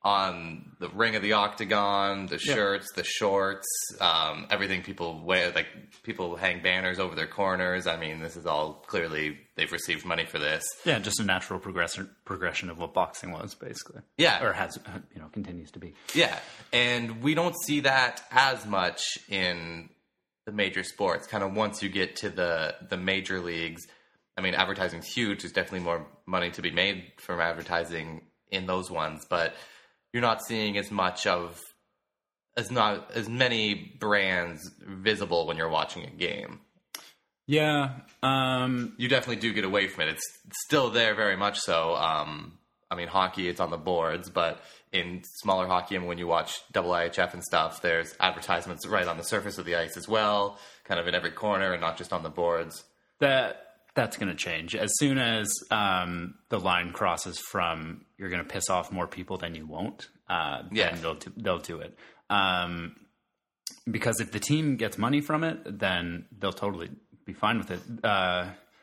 on the ring of the octagon, the shirts, yeah. the shorts, um, everything people wear, like people hang banners over their corners. I mean, this is all clearly they've received money for this. Yeah, just a natural progression progression of what boxing was, basically. Yeah, or has you know continues to be. Yeah, and we don't see that as much in the major sports. Kind of once you get to the the major leagues, I mean, advertising's huge. There's definitely more money to be made from advertising in those ones, but you're not seeing as much of, as not as many brands visible when you're watching a game. Yeah. Um, you definitely do get away from it. It's still there very much so. Um, I mean, hockey, it's on the boards, but in smaller hockey, and when you watch double I H F and stuff, there's advertisements right on the surface of the ice as well, kind of in every corner and not just on the boards. That That's going to change. As soon as um, the line crosses from you're going to piss off more people than you won't, uh, yeah. then they'll do, they'll do it. Um, because if the team gets money from it, then they'll totally be fine with it. Uh,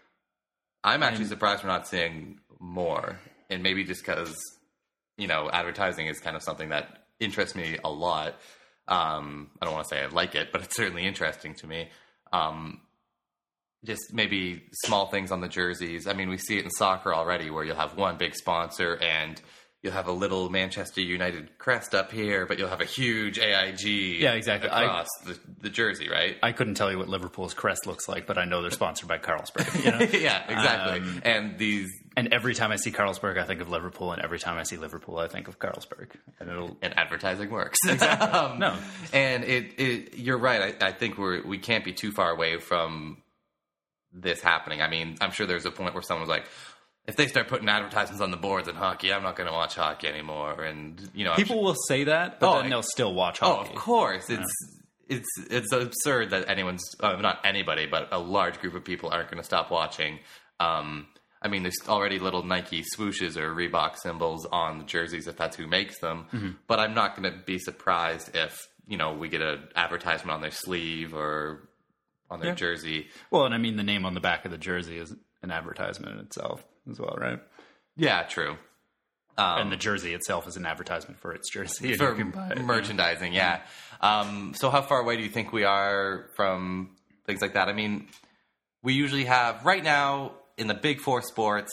I'm actually and, surprised we're not seeing more. And maybe just because, you know, advertising is kind of something that interests me a lot. Um, I don't want to say I like it, but it's certainly interesting to me. Um Just maybe small things on the jerseys. I mean, we see it in soccer already where you'll have one big sponsor and you'll have a little Manchester United crest up here, but you'll have a huge A I G yeah, exactly. across I, the, the jersey, right? I couldn't tell you what Liverpool's crest looks like, but I know they're sponsored by Carlsberg. You know? yeah, exactly. Um, and these... And every time I see Carlsberg, I think of Liverpool, and every time I see Liverpool, I think of Carlsberg. And it'll and advertising works. Exactly. um, no. And it, it, you're right. I, I think we're, we can't be too far away from this happening. I mean, I'm sure there's a point where someone's like, if they start putting advertisements on the boards in hockey, I'm not going to watch hockey anymore. And, you know, people sure, will say that, but oh, then I, they'll still watch oh, hockey. of course. It's, yeah. it's, it's absurd that anyone's, uh, not anybody, but a large group of people aren't going to stop watching. Um, I mean, there's already little Nike swooshes or Reebok symbols on the jerseys if that's who makes them. Mm-hmm. But I'm not going to be surprised if, you know, we get an advertisement on their sleeve or on their yeah. jersey. Well, and I mean, the name on the back of the jersey is an advertisement in itself as well, right? Yeah, true. Um, and the jersey itself is an advertisement for its jersey. For it, merchandising, yeah. yeah. Um, so how far away do you think we are from things like that? I mean, we usually have, right now, in the big four sports,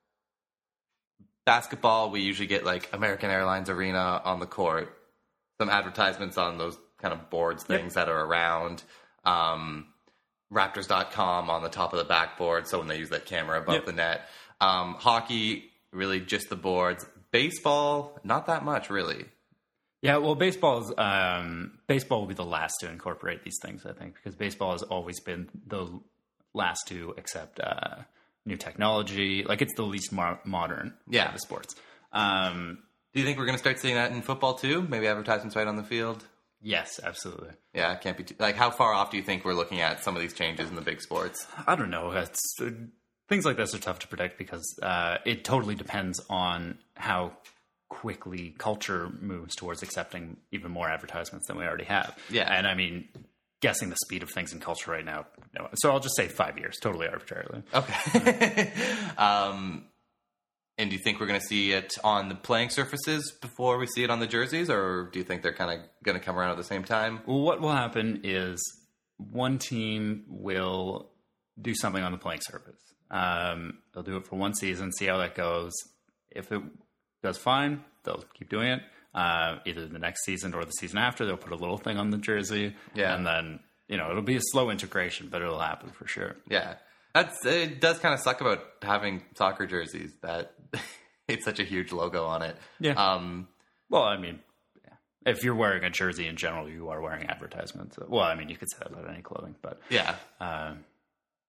basketball, we usually get like American Airlines Arena on the court, some advertisements on those kind of boards things yep. that are around, um, Raptors dot com on the top of the backboard, so when they use that camera above yep. the net. Um, hockey, really just the boards. Baseball, not that much, really. Yeah, well, baseball's um, baseball will be the last to incorporate these things, I think, because baseball has always been the last to accept uh, new technology. Like, it's the least mo- modern yeah. of the sports. Um, Do you think we're going to start seeing that in football, too? Maybe advertisements right on the field? Yes, absolutely. Yeah, it can't be too... Like, how far off do you think we're looking at some of these changes in the big sports? I don't know. It's, uh, things like this are tough to predict because uh, it totally depends on how quickly culture moves towards accepting even more advertisements than we already have. Yeah. And I mean, guessing the speed of things in culture right now. No. So I'll just say five years, totally arbitrarily. Okay. um, and do you think we're going to see it on the playing surfaces before we see it on the jerseys, or do you think they're kind of going to come around at the same time? Well, what will happen is one team will do something on the playing surface. Um, they'll do it for one season, see how that goes. If it does fine, they'll keep doing it. Uh, either the next season or the season after, they'll put a little thing on the jersey. Yeah. And then, you know, it'll be a slow integration, but it'll happen for sure. Yeah. That's, it does kind of suck about having soccer jerseys that it's such a huge logo on it. Yeah. Um, well, I mean, if you're wearing a jersey in general, you are wearing advertisements. Well, I mean, you could say that about any clothing, but yeah. Uh,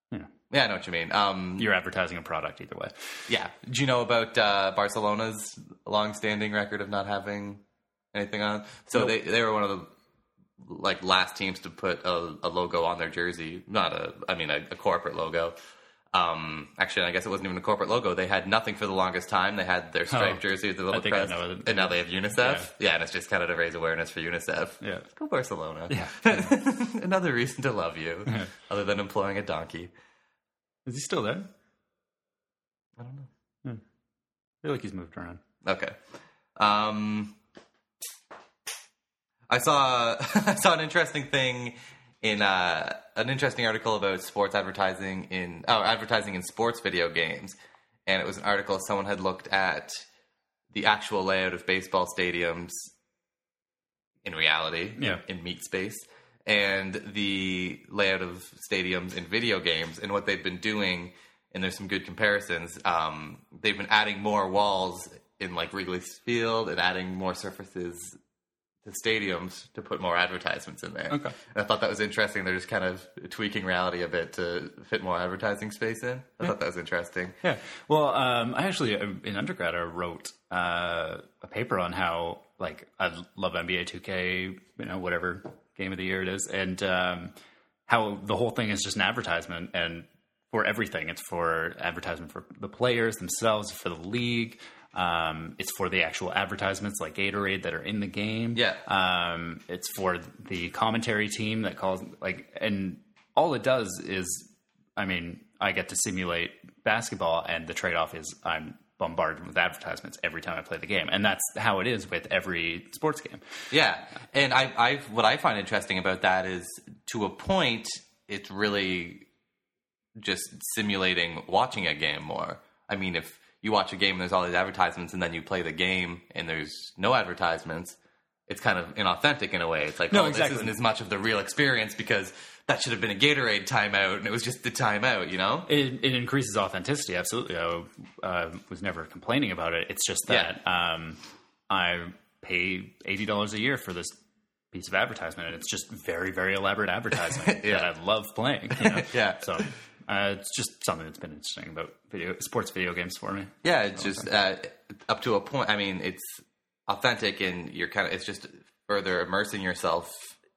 Yeah. Yeah, I know what you mean. Um, You're advertising a product either way. yeah. Do you know about uh, Barcelona's long-standing record of not having anything on? So Nope. they they were one of the like last teams to put a, a logo on their jersey. Not a, I mean, a, a corporate logo. Um, actually, I guess it wasn't even a corporate logo. They had nothing for the longest time. They had their striped Oh, jersey with the little I think I crest, know it. and now they have UNICEF. Yeah. Yeah. and it's just kind of to raise awareness for UNICEF. Yeah. Go Barcelona. Yeah. Another reason to love you, Yeah. other than employing a donkey. Is he still there? I don't know. I feel like he's moved around. Okay. Um, I saw I saw an interesting thing in uh, an interesting article about sports advertising in oh advertising in sports video games, and it was an article someone had looked at the actual layout of baseball stadiums in reality, Yeah. in meat space, and the layout of stadiums in video games, and what they've been doing. And there's some good comparisons. Um, they've been adding more walls in like Wrigley Field and adding more surfaces to stadiums to put more advertisements in there. Okay. And I thought that was interesting. They're just kind of tweaking reality a bit to fit more advertising space in. I thought that was interesting. Yeah. Well, um, I actually, uh, in undergrad, I wrote uh, a paper on how, like, I love N B A two K, you know, whatever game of the year it is, and um, how the whole thing is just an advertisement and for everything. It's for advertisement for the players themselves, for the league. Um, it's for the actual advertisements like Gatorade that are in the game. Yeah. Um, it's for the commentary team that calls, like, and all it does is, I mean, I get to simulate basketball, and the trade-off is I'm bombarded with advertisements every time I play the game. And that's how it is with every sports game. Yeah. And I, I, what I find interesting about that is, to a point, it's really just simulating watching a game more. I mean, if you watch a game and there's all these advertisements, and then you play the game and there's no advertisements, it's kind of inauthentic in a way. It's like, No, oh, exactly. this isn't as much of the real experience because that should have been a Gatorade timeout, and it was just the timeout, you know? It, it increases authenticity, absolutely. I uh, was never complaining about it. It's just that um, I pay eighty dollars a year for this piece of advertisement, and it's just very, very elaborate advertising Yeah. that I love playing. You know? Yeah. So uh, it's just something that's been interesting about video sports video games for me. Yeah, it's just uh, up to a point. I mean, it's authentic, and you're kind of, it's just further immersing yourself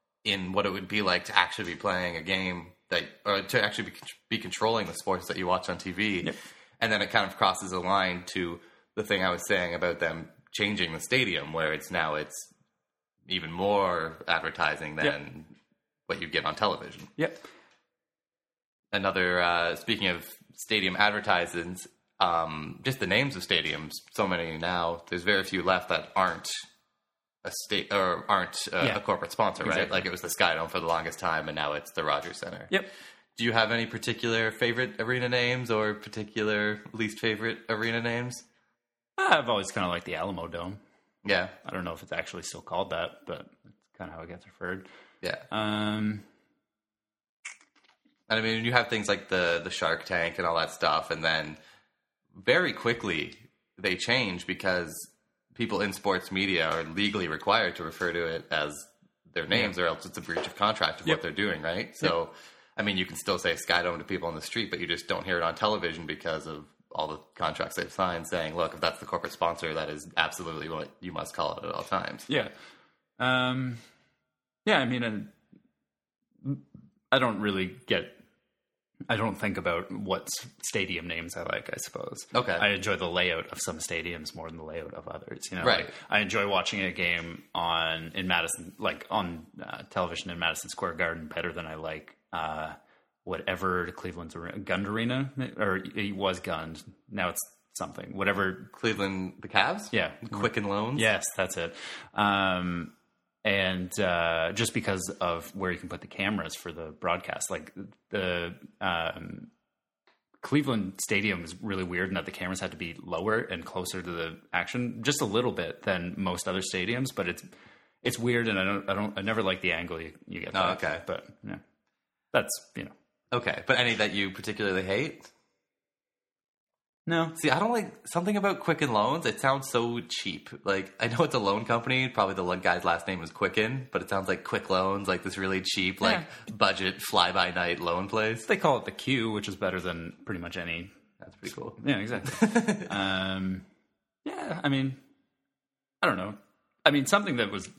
in what it would be like to actually be playing a game that, or to actually be, be controlling the sports that you watch on T V. Yep. And then it kind of crosses a line to the thing I was saying about them changing the stadium, where it's now it's even more advertising than Yep. what you get on television. Yep. Another, uh, speaking of stadium advertisements, um, just the names of stadiums, so many now, there's very few left that aren't a state or aren't uh, Yeah. a corporate sponsor, right? Exactly. Like it was the Skydome for the longest time, and now it's the Rogers Center. Yep. Do you have any particular favorite arena names or particular least favorite arena names? I've always kind of liked the Alamo Dome. Yeah, I don't know if it's actually still called that, but it's kind of how it gets referred. yeah. Um, And I mean, you have things like the the Shark Tank and all that stuff, and then very quickly they change because people in sports media are legally required to refer to it as their names, or else it's a breach of contract of Yep. what they're doing, right? So, I mean, you can still say Skydome to people on the street, but you just don't hear it on television because of all the contracts they've signed saying, look, if that's the corporate sponsor, that is absolutely what you must call it at all times. yeah. Um, yeah, I mean, I, I don't really get... I don't think about what s- stadium names I like, I suppose. Okay. I enjoy the layout of some stadiums more than the layout of others. You know, Right. Like, I enjoy watching a game on in Madison, like on uh, television in Madison Square Garden, better than I like uh, whatever Cleveland's arena, Gund Arena, or it was Gund. Now it's something. Whatever. Cleveland, the Cavs? Yeah. Quicken Loans? Yes, that's it. Um, and uh, just because of where you can put the cameras for the broadcast, like the um, Cleveland Stadium is really weird in that the cameras had to be lower and closer to the action, just a little bit than most other stadiums. But it's it's weird, and I don't I don't I never like the angle you, you get. Oh, there. okay. But yeah, that's you know Okay. But any that you particularly hate? No. See, I don't like something about Quicken Loans. It sounds so cheap. Like, I know it's a loan company. Probably the guy's last name was Quicken, but it sounds like Quick Loans, like this really cheap, like Yeah. budget fly-by-night loan place. They call it the Q, which is better than pretty much any. That's pretty cool. Yeah, exactly. um, yeah, I mean, I don't know. I mean, something that was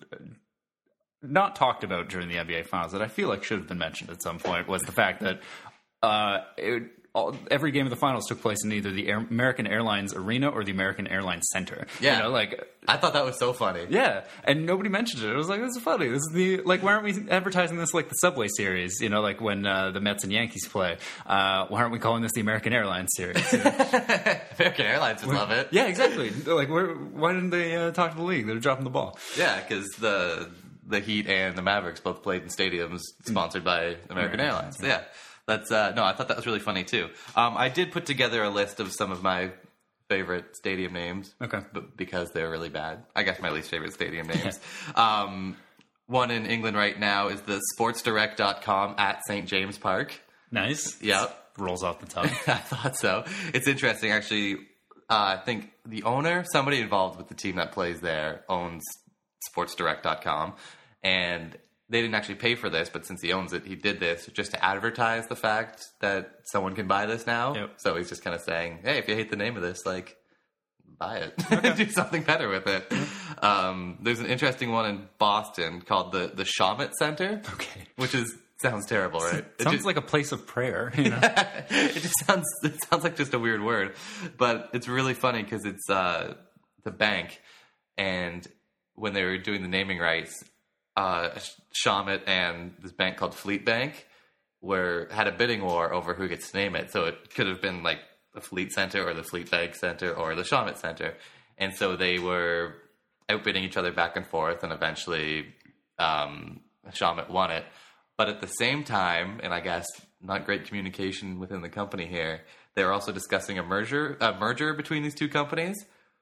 not talked about during the N B A Finals that I feel like should have been mentioned at some point was the fact that uh, it, all, every game of the Finals took place in either the Air, American Airlines Arena or the American Airlines Center. Yeah. You know, like... I thought that was so funny. Yeah, and nobody mentioned it. It was like, this is funny. This is the, like, why aren't we advertising this like the Subway Series? You know, like when uh, the Mets and Yankees play. Uh, why aren't we calling this the American Airlines Series? You know? American Airlines would love it. Yeah, exactly. Like, where, why didn't they uh, talk to the league? They're dropping the ball. Yeah, because the the Heat and the Mavericks both played in stadiums sponsored by American Airlines. Yeah, that's uh, no. I thought that was really funny too. Um, I did put together a list of some of my favorite stadium names. Okay, but because they're really bad. I guess my least favorite stadium names. um, one in England right now is the sports direct dot com at Saint James Park. Nice. Yep. Rolls off the tongue. I thought so. It's interesting, actually. Uh, I think the owner, somebody involved with the team that plays there, owns sports direct dot com. And they didn't actually pay for this, but since he owns it, he did this just to advertise the fact that someone can buy this now. Yep. So he's just kind of saying, hey, if you hate the name of this, like, buy it. Okay. Do something better with it. Um, there's an interesting one in Boston called the, the Shawmut Center. Okay. Which is sounds terrible, right? It sounds just, like a place of prayer. You know? it just sounds it sounds like just a weird word, but it's really funny because it's uh, the bank, and when they were doing the naming rights, uh, Shawmut and this bank called Fleet Bank were had a bidding war over who gets to name it. So it could have been like the Fleet Center or the Fleet Bank Center or the Shawmut Center, and so they were outbidding each other back and forth, and eventually um, Shawmut won it. But at the same time, and I guess not great communication within the company here, they were also discussing a merger, a merger between these two companies.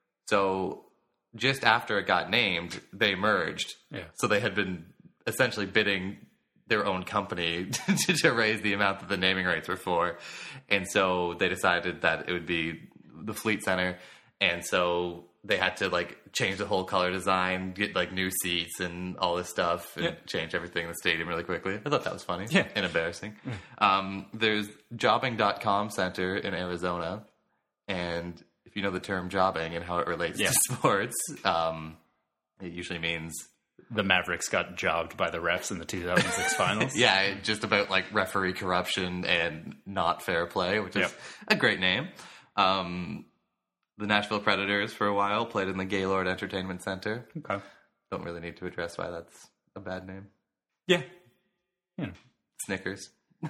So just after it got named, they merged. Yeah. So they had been essentially bidding their own company to, to raise the amount that the naming rights were for. And so they decided that it would be the Fleet Center. And so they had to like change the whole color design, get like new seats and all this stuff, and Yep. change everything in the stadium really quickly. I thought that was funny. Yeah. And embarrassing. Um, there's jobbing dot com Center in Arizona. And if you know the term jobbing and how it relates Yeah. to sports, um, it usually means The Mavericks got jobbed by the refs in the two thousand six finals. yeah, it- just about like referee corruption and not fair play, which is Yep. a great name. Um, the Nashville Predators for a while played in the Gaylord Entertainment Center. Okay. Don't really need to address why that's a bad name. Yeah. Yeah. Snickers.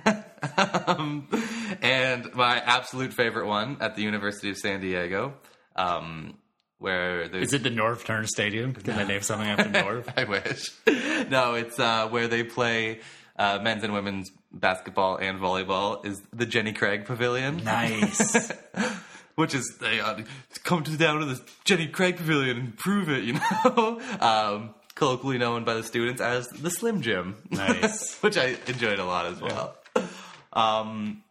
um, and my absolute favorite one at the University of San Diego, um, where there's... Is it the Norv Turner Stadium? Can they name something after Norv? I wish. No, it's uh, where they play uh, men's and women's basketball and volleyball is the Jenny Craig Pavilion. Nice. Which is, they uh, come to down to the Jenny Craig Pavilion and prove it, you know? um, colloquially known by the students as the Slim Jim. Nice. Which I enjoyed a lot as well. Um,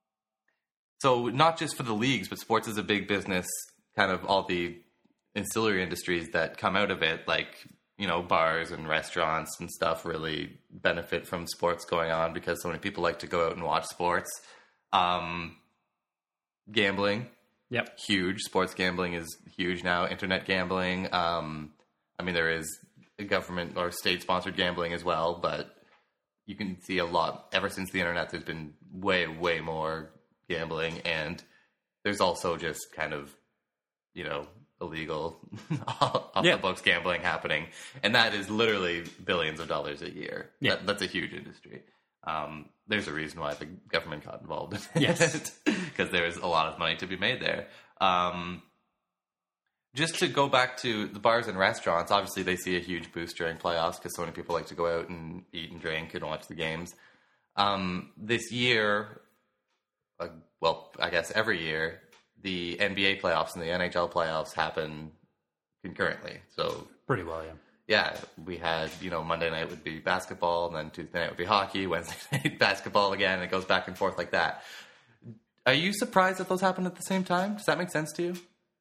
so not just for the leagues, but sports is a big business, kind of all the ancillary industries that come out of it, like, you know, bars and restaurants and stuff really benefit from sports going on because so many people like to go out and watch sports. Um, gambling. Yep. Huge. Sports gambling is huge now. Internet gambling. Um, I mean, there is government or state-sponsored gambling as well, but you can see a lot. Ever since the internet, there's been way, way more gambling, and there's also just kind of, you know, illegal off-the-books yeah. gambling happening, and that is literally billions of dollars a year. Yeah. That, that's a huge industry. Um, there's a reason why the government got involved in yes. it, because there's a lot of money to be made there. Um, just to go back to the bars and restaurants, obviously they see a huge boost during playoffs because so many people like to go out and eat and drink and watch the games. Um, this year, uh, well, I guess every year, the N B A playoffs and the N H L playoffs happen concurrently. So pretty well, yeah. Yeah, we had, you know, Monday night would be basketball, and then Tuesday night would be hockey, Wednesday night basketball again, and it goes back and forth like that. Are you surprised that those happen at the same time? Does that make sense to you?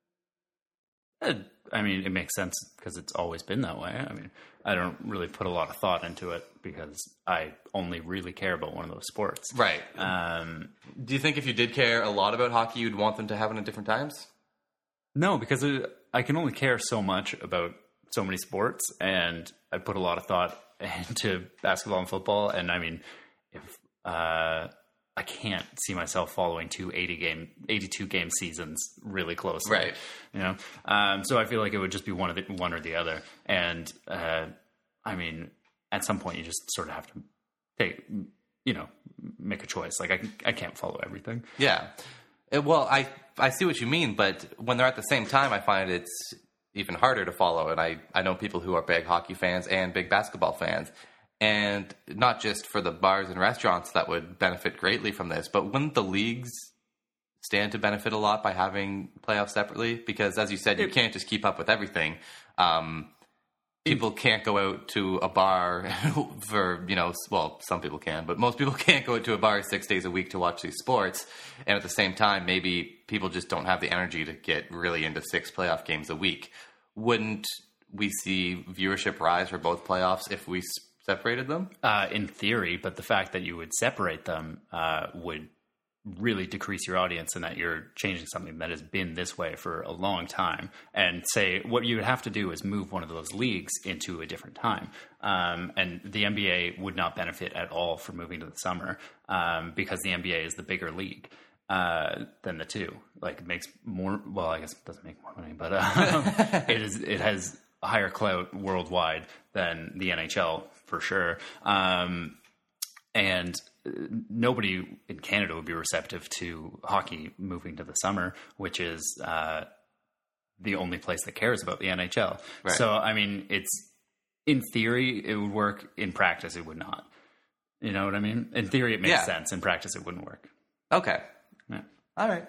Uh, I mean, it makes sense because it's always been that way. I mean, I don't really put a lot of thought into it because I only really care about one of those sports. Right. Um, Do you think if you did care a lot about hockey, you'd want them to happen at different times? no, because it, I can only care so much about so many sports, and I put a lot of thought into basketball and football. And I mean, if uh, I can't see myself following two eighty game, eighty-two game seasons really closely, Right. You know, um, so I feel like it would just be one of the one or the other. And uh, I mean, at some point, you just sort of have to take, you know, make a choice. Like I, I can't follow everything. Yeah. It, well, I I see what you mean, but when they're at the same time, I find it's even harder to follow. And I, I know people who are big hockey fans and big basketball fans. And not just for the bars and restaurants that would benefit greatly from this, but wouldn't the leagues stand to benefit a lot by having playoffs separately? Because as you said, you can't just keep up with everything. Um, people can't go out to a bar for, you know, well, some people can, but most people can't go out to a bar six days a week to watch these sports. And at the same time, maybe people just don't have the energy to get really into six playoff games a week. Wouldn't we see viewership rise for both playoffs if we separated them? Uh, in theory, but the fact that you would separate them uh, would really decrease your audience, and that you're changing something that has been this way for a long time. And say what you would have to do is move one of those leagues into a different time. Um, and the N B A would not benefit at all from moving to the summer um, because the N B A is the bigger league uh, than the two. Like it makes more. Well, I guess it doesn't make more money, but uh, it is. It has higher clout worldwide than the N H L for sure. Um, and nobody in Canada would be receptive to hockey moving to the summer, which is uh, the only place that cares about the N H L. Right. So, I mean, it's in theory, it would work. In practice, it would not. You know what I mean? In theory, it makes Yeah. sense. In practice, it wouldn't work. Okay. Yeah. All right.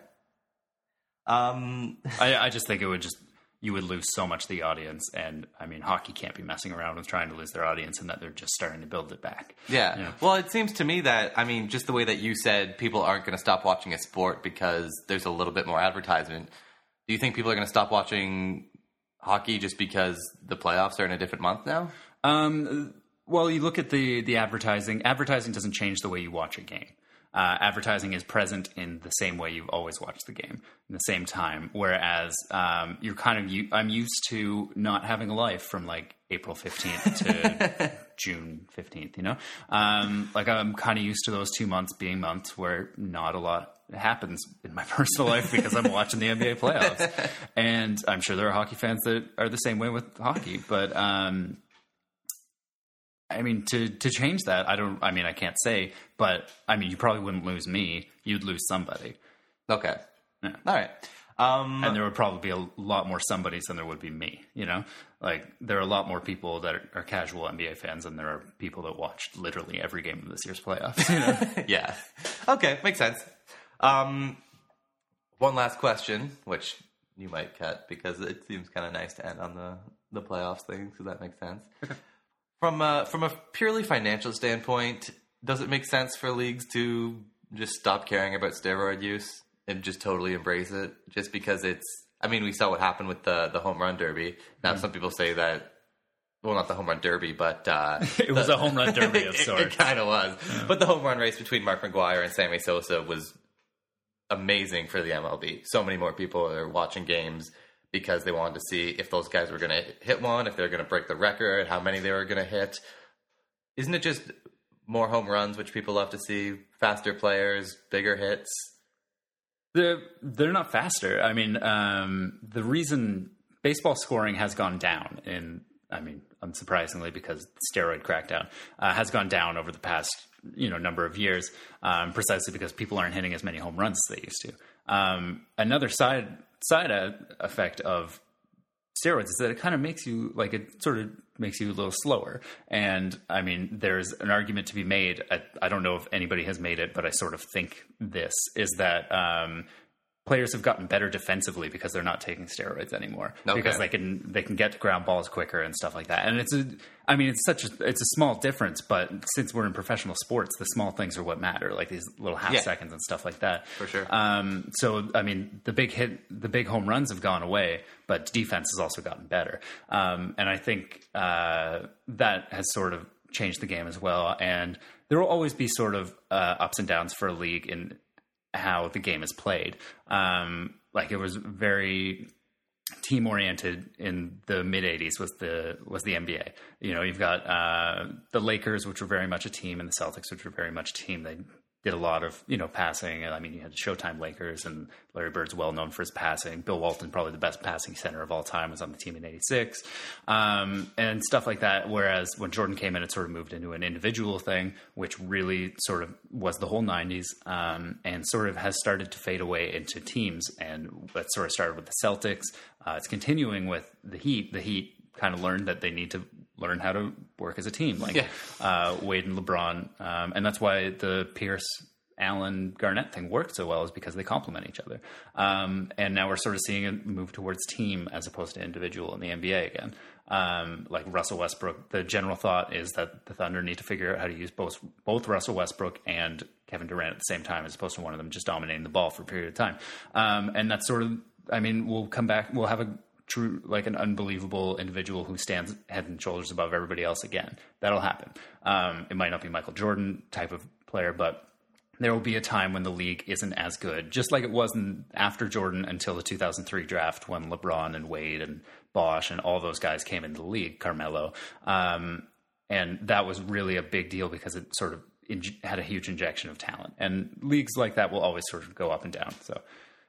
Um, I, I just think it would just, you would lose so much of the audience. And I mean, hockey can't be messing around with trying to lose their audience, and that they're just starting to build it back. yeah. You know? Well, it seems to me that, I mean, just the way that you said people aren't going to stop watching a sport because there's a little bit more advertisement. Do you think people are going to stop watching hockey just because the playoffs are in a different month now? Um, well, you look at the, the advertising. Advertising doesn't change the way you watch a game. Uh, advertising is present in the same way you've always watched the game, in the same time. Whereas um, you're kind of, I'm used to not having a life from like April fifteenth to June fifteenth, you know? Um, like I'm kind of used to those two months being months where not a lot happens in my personal life because I'm watching the N B A playoffs. And I'm sure there are hockey fans that are the same way with hockey, but um, I mean, to, to change that, I don't, I mean, I can't say, but I mean, you probably wouldn't lose me. You'd lose somebody. Okay. Yeah. All right. Um, And there would probably be a lot more somebodies than there would be me, you know? Like, there are a lot more people that are, are casual N B A fans than there are people that watched literally every game of this year's playoffs, you know? yeah. Okay. Makes sense. Um, one last question, which you might cut because it seems kind of nice to end on the, the playoffs thing, so that makes sense. From a, from a purely financial standpoint, does it make sense for leagues to just stop caring about steroid use and just totally embrace it? Just because it's, I mean, we saw what happened with the, the home run derby. Now, mm. some people say that, well, not the home run derby, but... Uh, it was the, a home run derby of sorts. It, it kind of was. Yeah. But the home run race between Mark McGwire and Sammy Sosa was amazing for the M L B. So many more people are watching games because they wanted to see if those guys were going to hit one, if they're going to break the record, how many they were going to hit. Isn't it just more home runs, which people love to see, faster players, bigger hits? They're, they're not faster. I mean, um, the reason baseball scoring has gone down in, I mean, unsurprisingly, because the steroid crackdown uh, has gone down over the past, you know, number of years, um, precisely because people aren't hitting as many home runs as they used to. Um, another side side effect of steroids is that it kind of makes you, like, it sort of makes you a little slower. And I mean, there's an argument to be made. I, I don't know if anybody has made it, but I sort of think this is that, um, players have gotten better defensively because they're not taking steroids anymore. Okay. Because they can they can get to ground balls quicker and stuff like that. And it's a, I mean, it's such a, it's a small difference, but since we're in professional sports, the small things are what matter, like these little half Yeah. seconds and stuff like that. For sure. Um, so, I mean, the big hit, the big home runs have gone away, but defense has also gotten better. Um, and I think uh, that has sort of changed the game as well. And there will always be sort of uh, ups and downs for a league in how the game is played. Um, like it was very team oriented in the mid eighties was the, was the N B A. You know, you've got uh, the Lakers, which were very much a team, and the Celtics, which were very much a team. They did a lot of, you know, passing. I mean, you had the Showtime Lakers, and Larry Bird's well known for his passing. Bill Walton, probably the best passing center of all time, was on the team in eighty-six, um, and stuff like that. Whereas when Jordan came in, it sort of moved into an individual thing, which really sort of was the whole nineties, um, and sort of has started to fade away into teams. And that sort of started with the Celtics. Uh, it's continuing with the Heat. The Heat kind of learned that they need to learn how to work as a team, like Yeah. uh, Wade and LeBron. Um, and that's why the Pierce, Allen, Garnett thing worked so well, is because they complement each other. Um, and now we're sort of seeing it move towards team as opposed to individual in the N B A again. Um, like Russell Westbrook, the general thought is that the Thunder need to figure out how to use both, both Russell Westbrook and Kevin Durant at the same time, as opposed to one of them just dominating the ball for a period of time. Um, and that's sort of, I mean, we'll come back, we'll have a true, like an unbelievable individual who stands head and shoulders above everybody else again. That'll happen. Um, it might not be Michael Jordan type of player, but there will be a time when the league isn't as good, just like it wasn't after Jordan until the two thousand three draft, when LeBron and Wade and Bosh and all those guys came into the league, Carmelo. Um, and that was really a big deal because it sort of in- had a huge injection of talent. And leagues like that will always sort of go up and down. So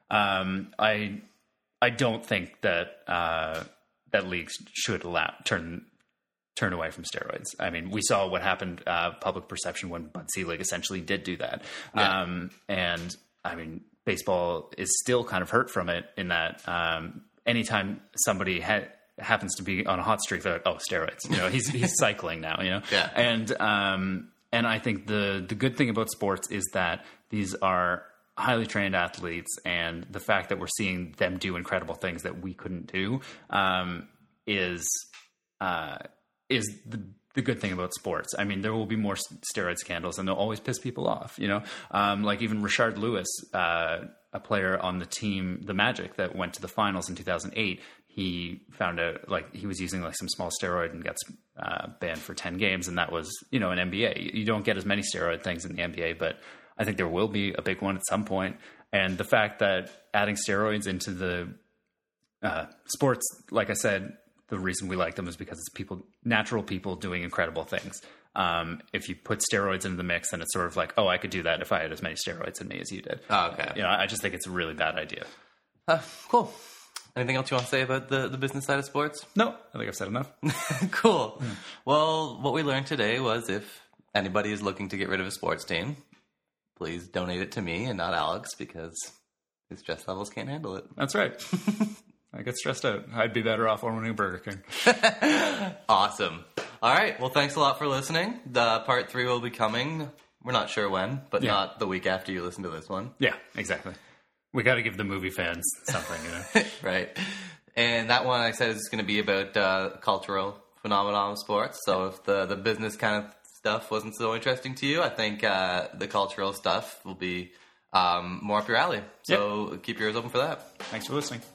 um, I I don't think that uh, that leagues should allow turn turn away from steroids. I mean, we saw what happened, uh, public perception, when Bud Selig essentially did do that. Yeah. Um, and I mean, baseball is still kind of hurt from it in that um, anytime somebody ha- happens to be on a hot streak, they're like, oh, steroids. You know, he's he's cycling now. You know, Yeah. And um, and I think the the good thing about sports is that these are highly trained athletes, and the fact that we're seeing them do incredible things that we couldn't do um, is. Uh, is the, the good thing about sports. I mean, there will be more steroid scandals, and they'll always piss people off, you know? Um, like even Rashard Lewis, uh, a player on the team, the Magic, that went to the finals in two thousand eight, he found out, like, he was using like some small steroid and got uh, banned for ten games, and that was, you know, an N B A. You don't get as many steroid things in the N B A, but I think there will be a big one at some point. And the fact that adding steroids into the uh, sports, like I said, the reason we like them is because it's people, natural people doing incredible things. Um, if you put steroids into the mix, then it's sort of like, oh, I could do that if I had as many steroids in me as you did. Oh, okay. You know, I just think it's a really bad idea. Uh, cool. Anything else you want to say about the, the business side of sports? No, I think I've said enough. Cool. Mm. Well, what we learned today was if anybody is looking to get rid of a sports team, please donate it to me and not Alex, because his stress levels can't handle it. That's right. I get stressed out. I'd be better off owning a Burger King. Awesome. All right. Well, thanks a lot for listening. The part three will be coming. We're not sure when, but Yeah. not the week after you listen to this one. Yeah, exactly. We got to give the movie fans something, you know? Right. And that one I said is going to be about uh, cultural phenomenon of sports. So if the, the business kind of stuff wasn't so interesting to you, I think uh, the cultural stuff will be um, more up your alley. So yep. Keep your ears open for that. Thanks for listening.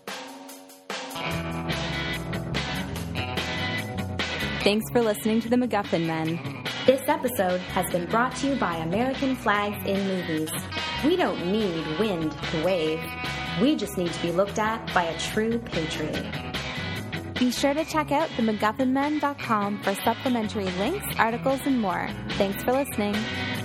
Thanks for listening to the MacGuffin Men. This episode has been brought to you by American Flags in Movies. We don't need wind to wave. We just need to be looked at by a true patriot. Be sure to check out the MacGuffin Men dot com for supplementary links, articles, and more. Thanks for listening.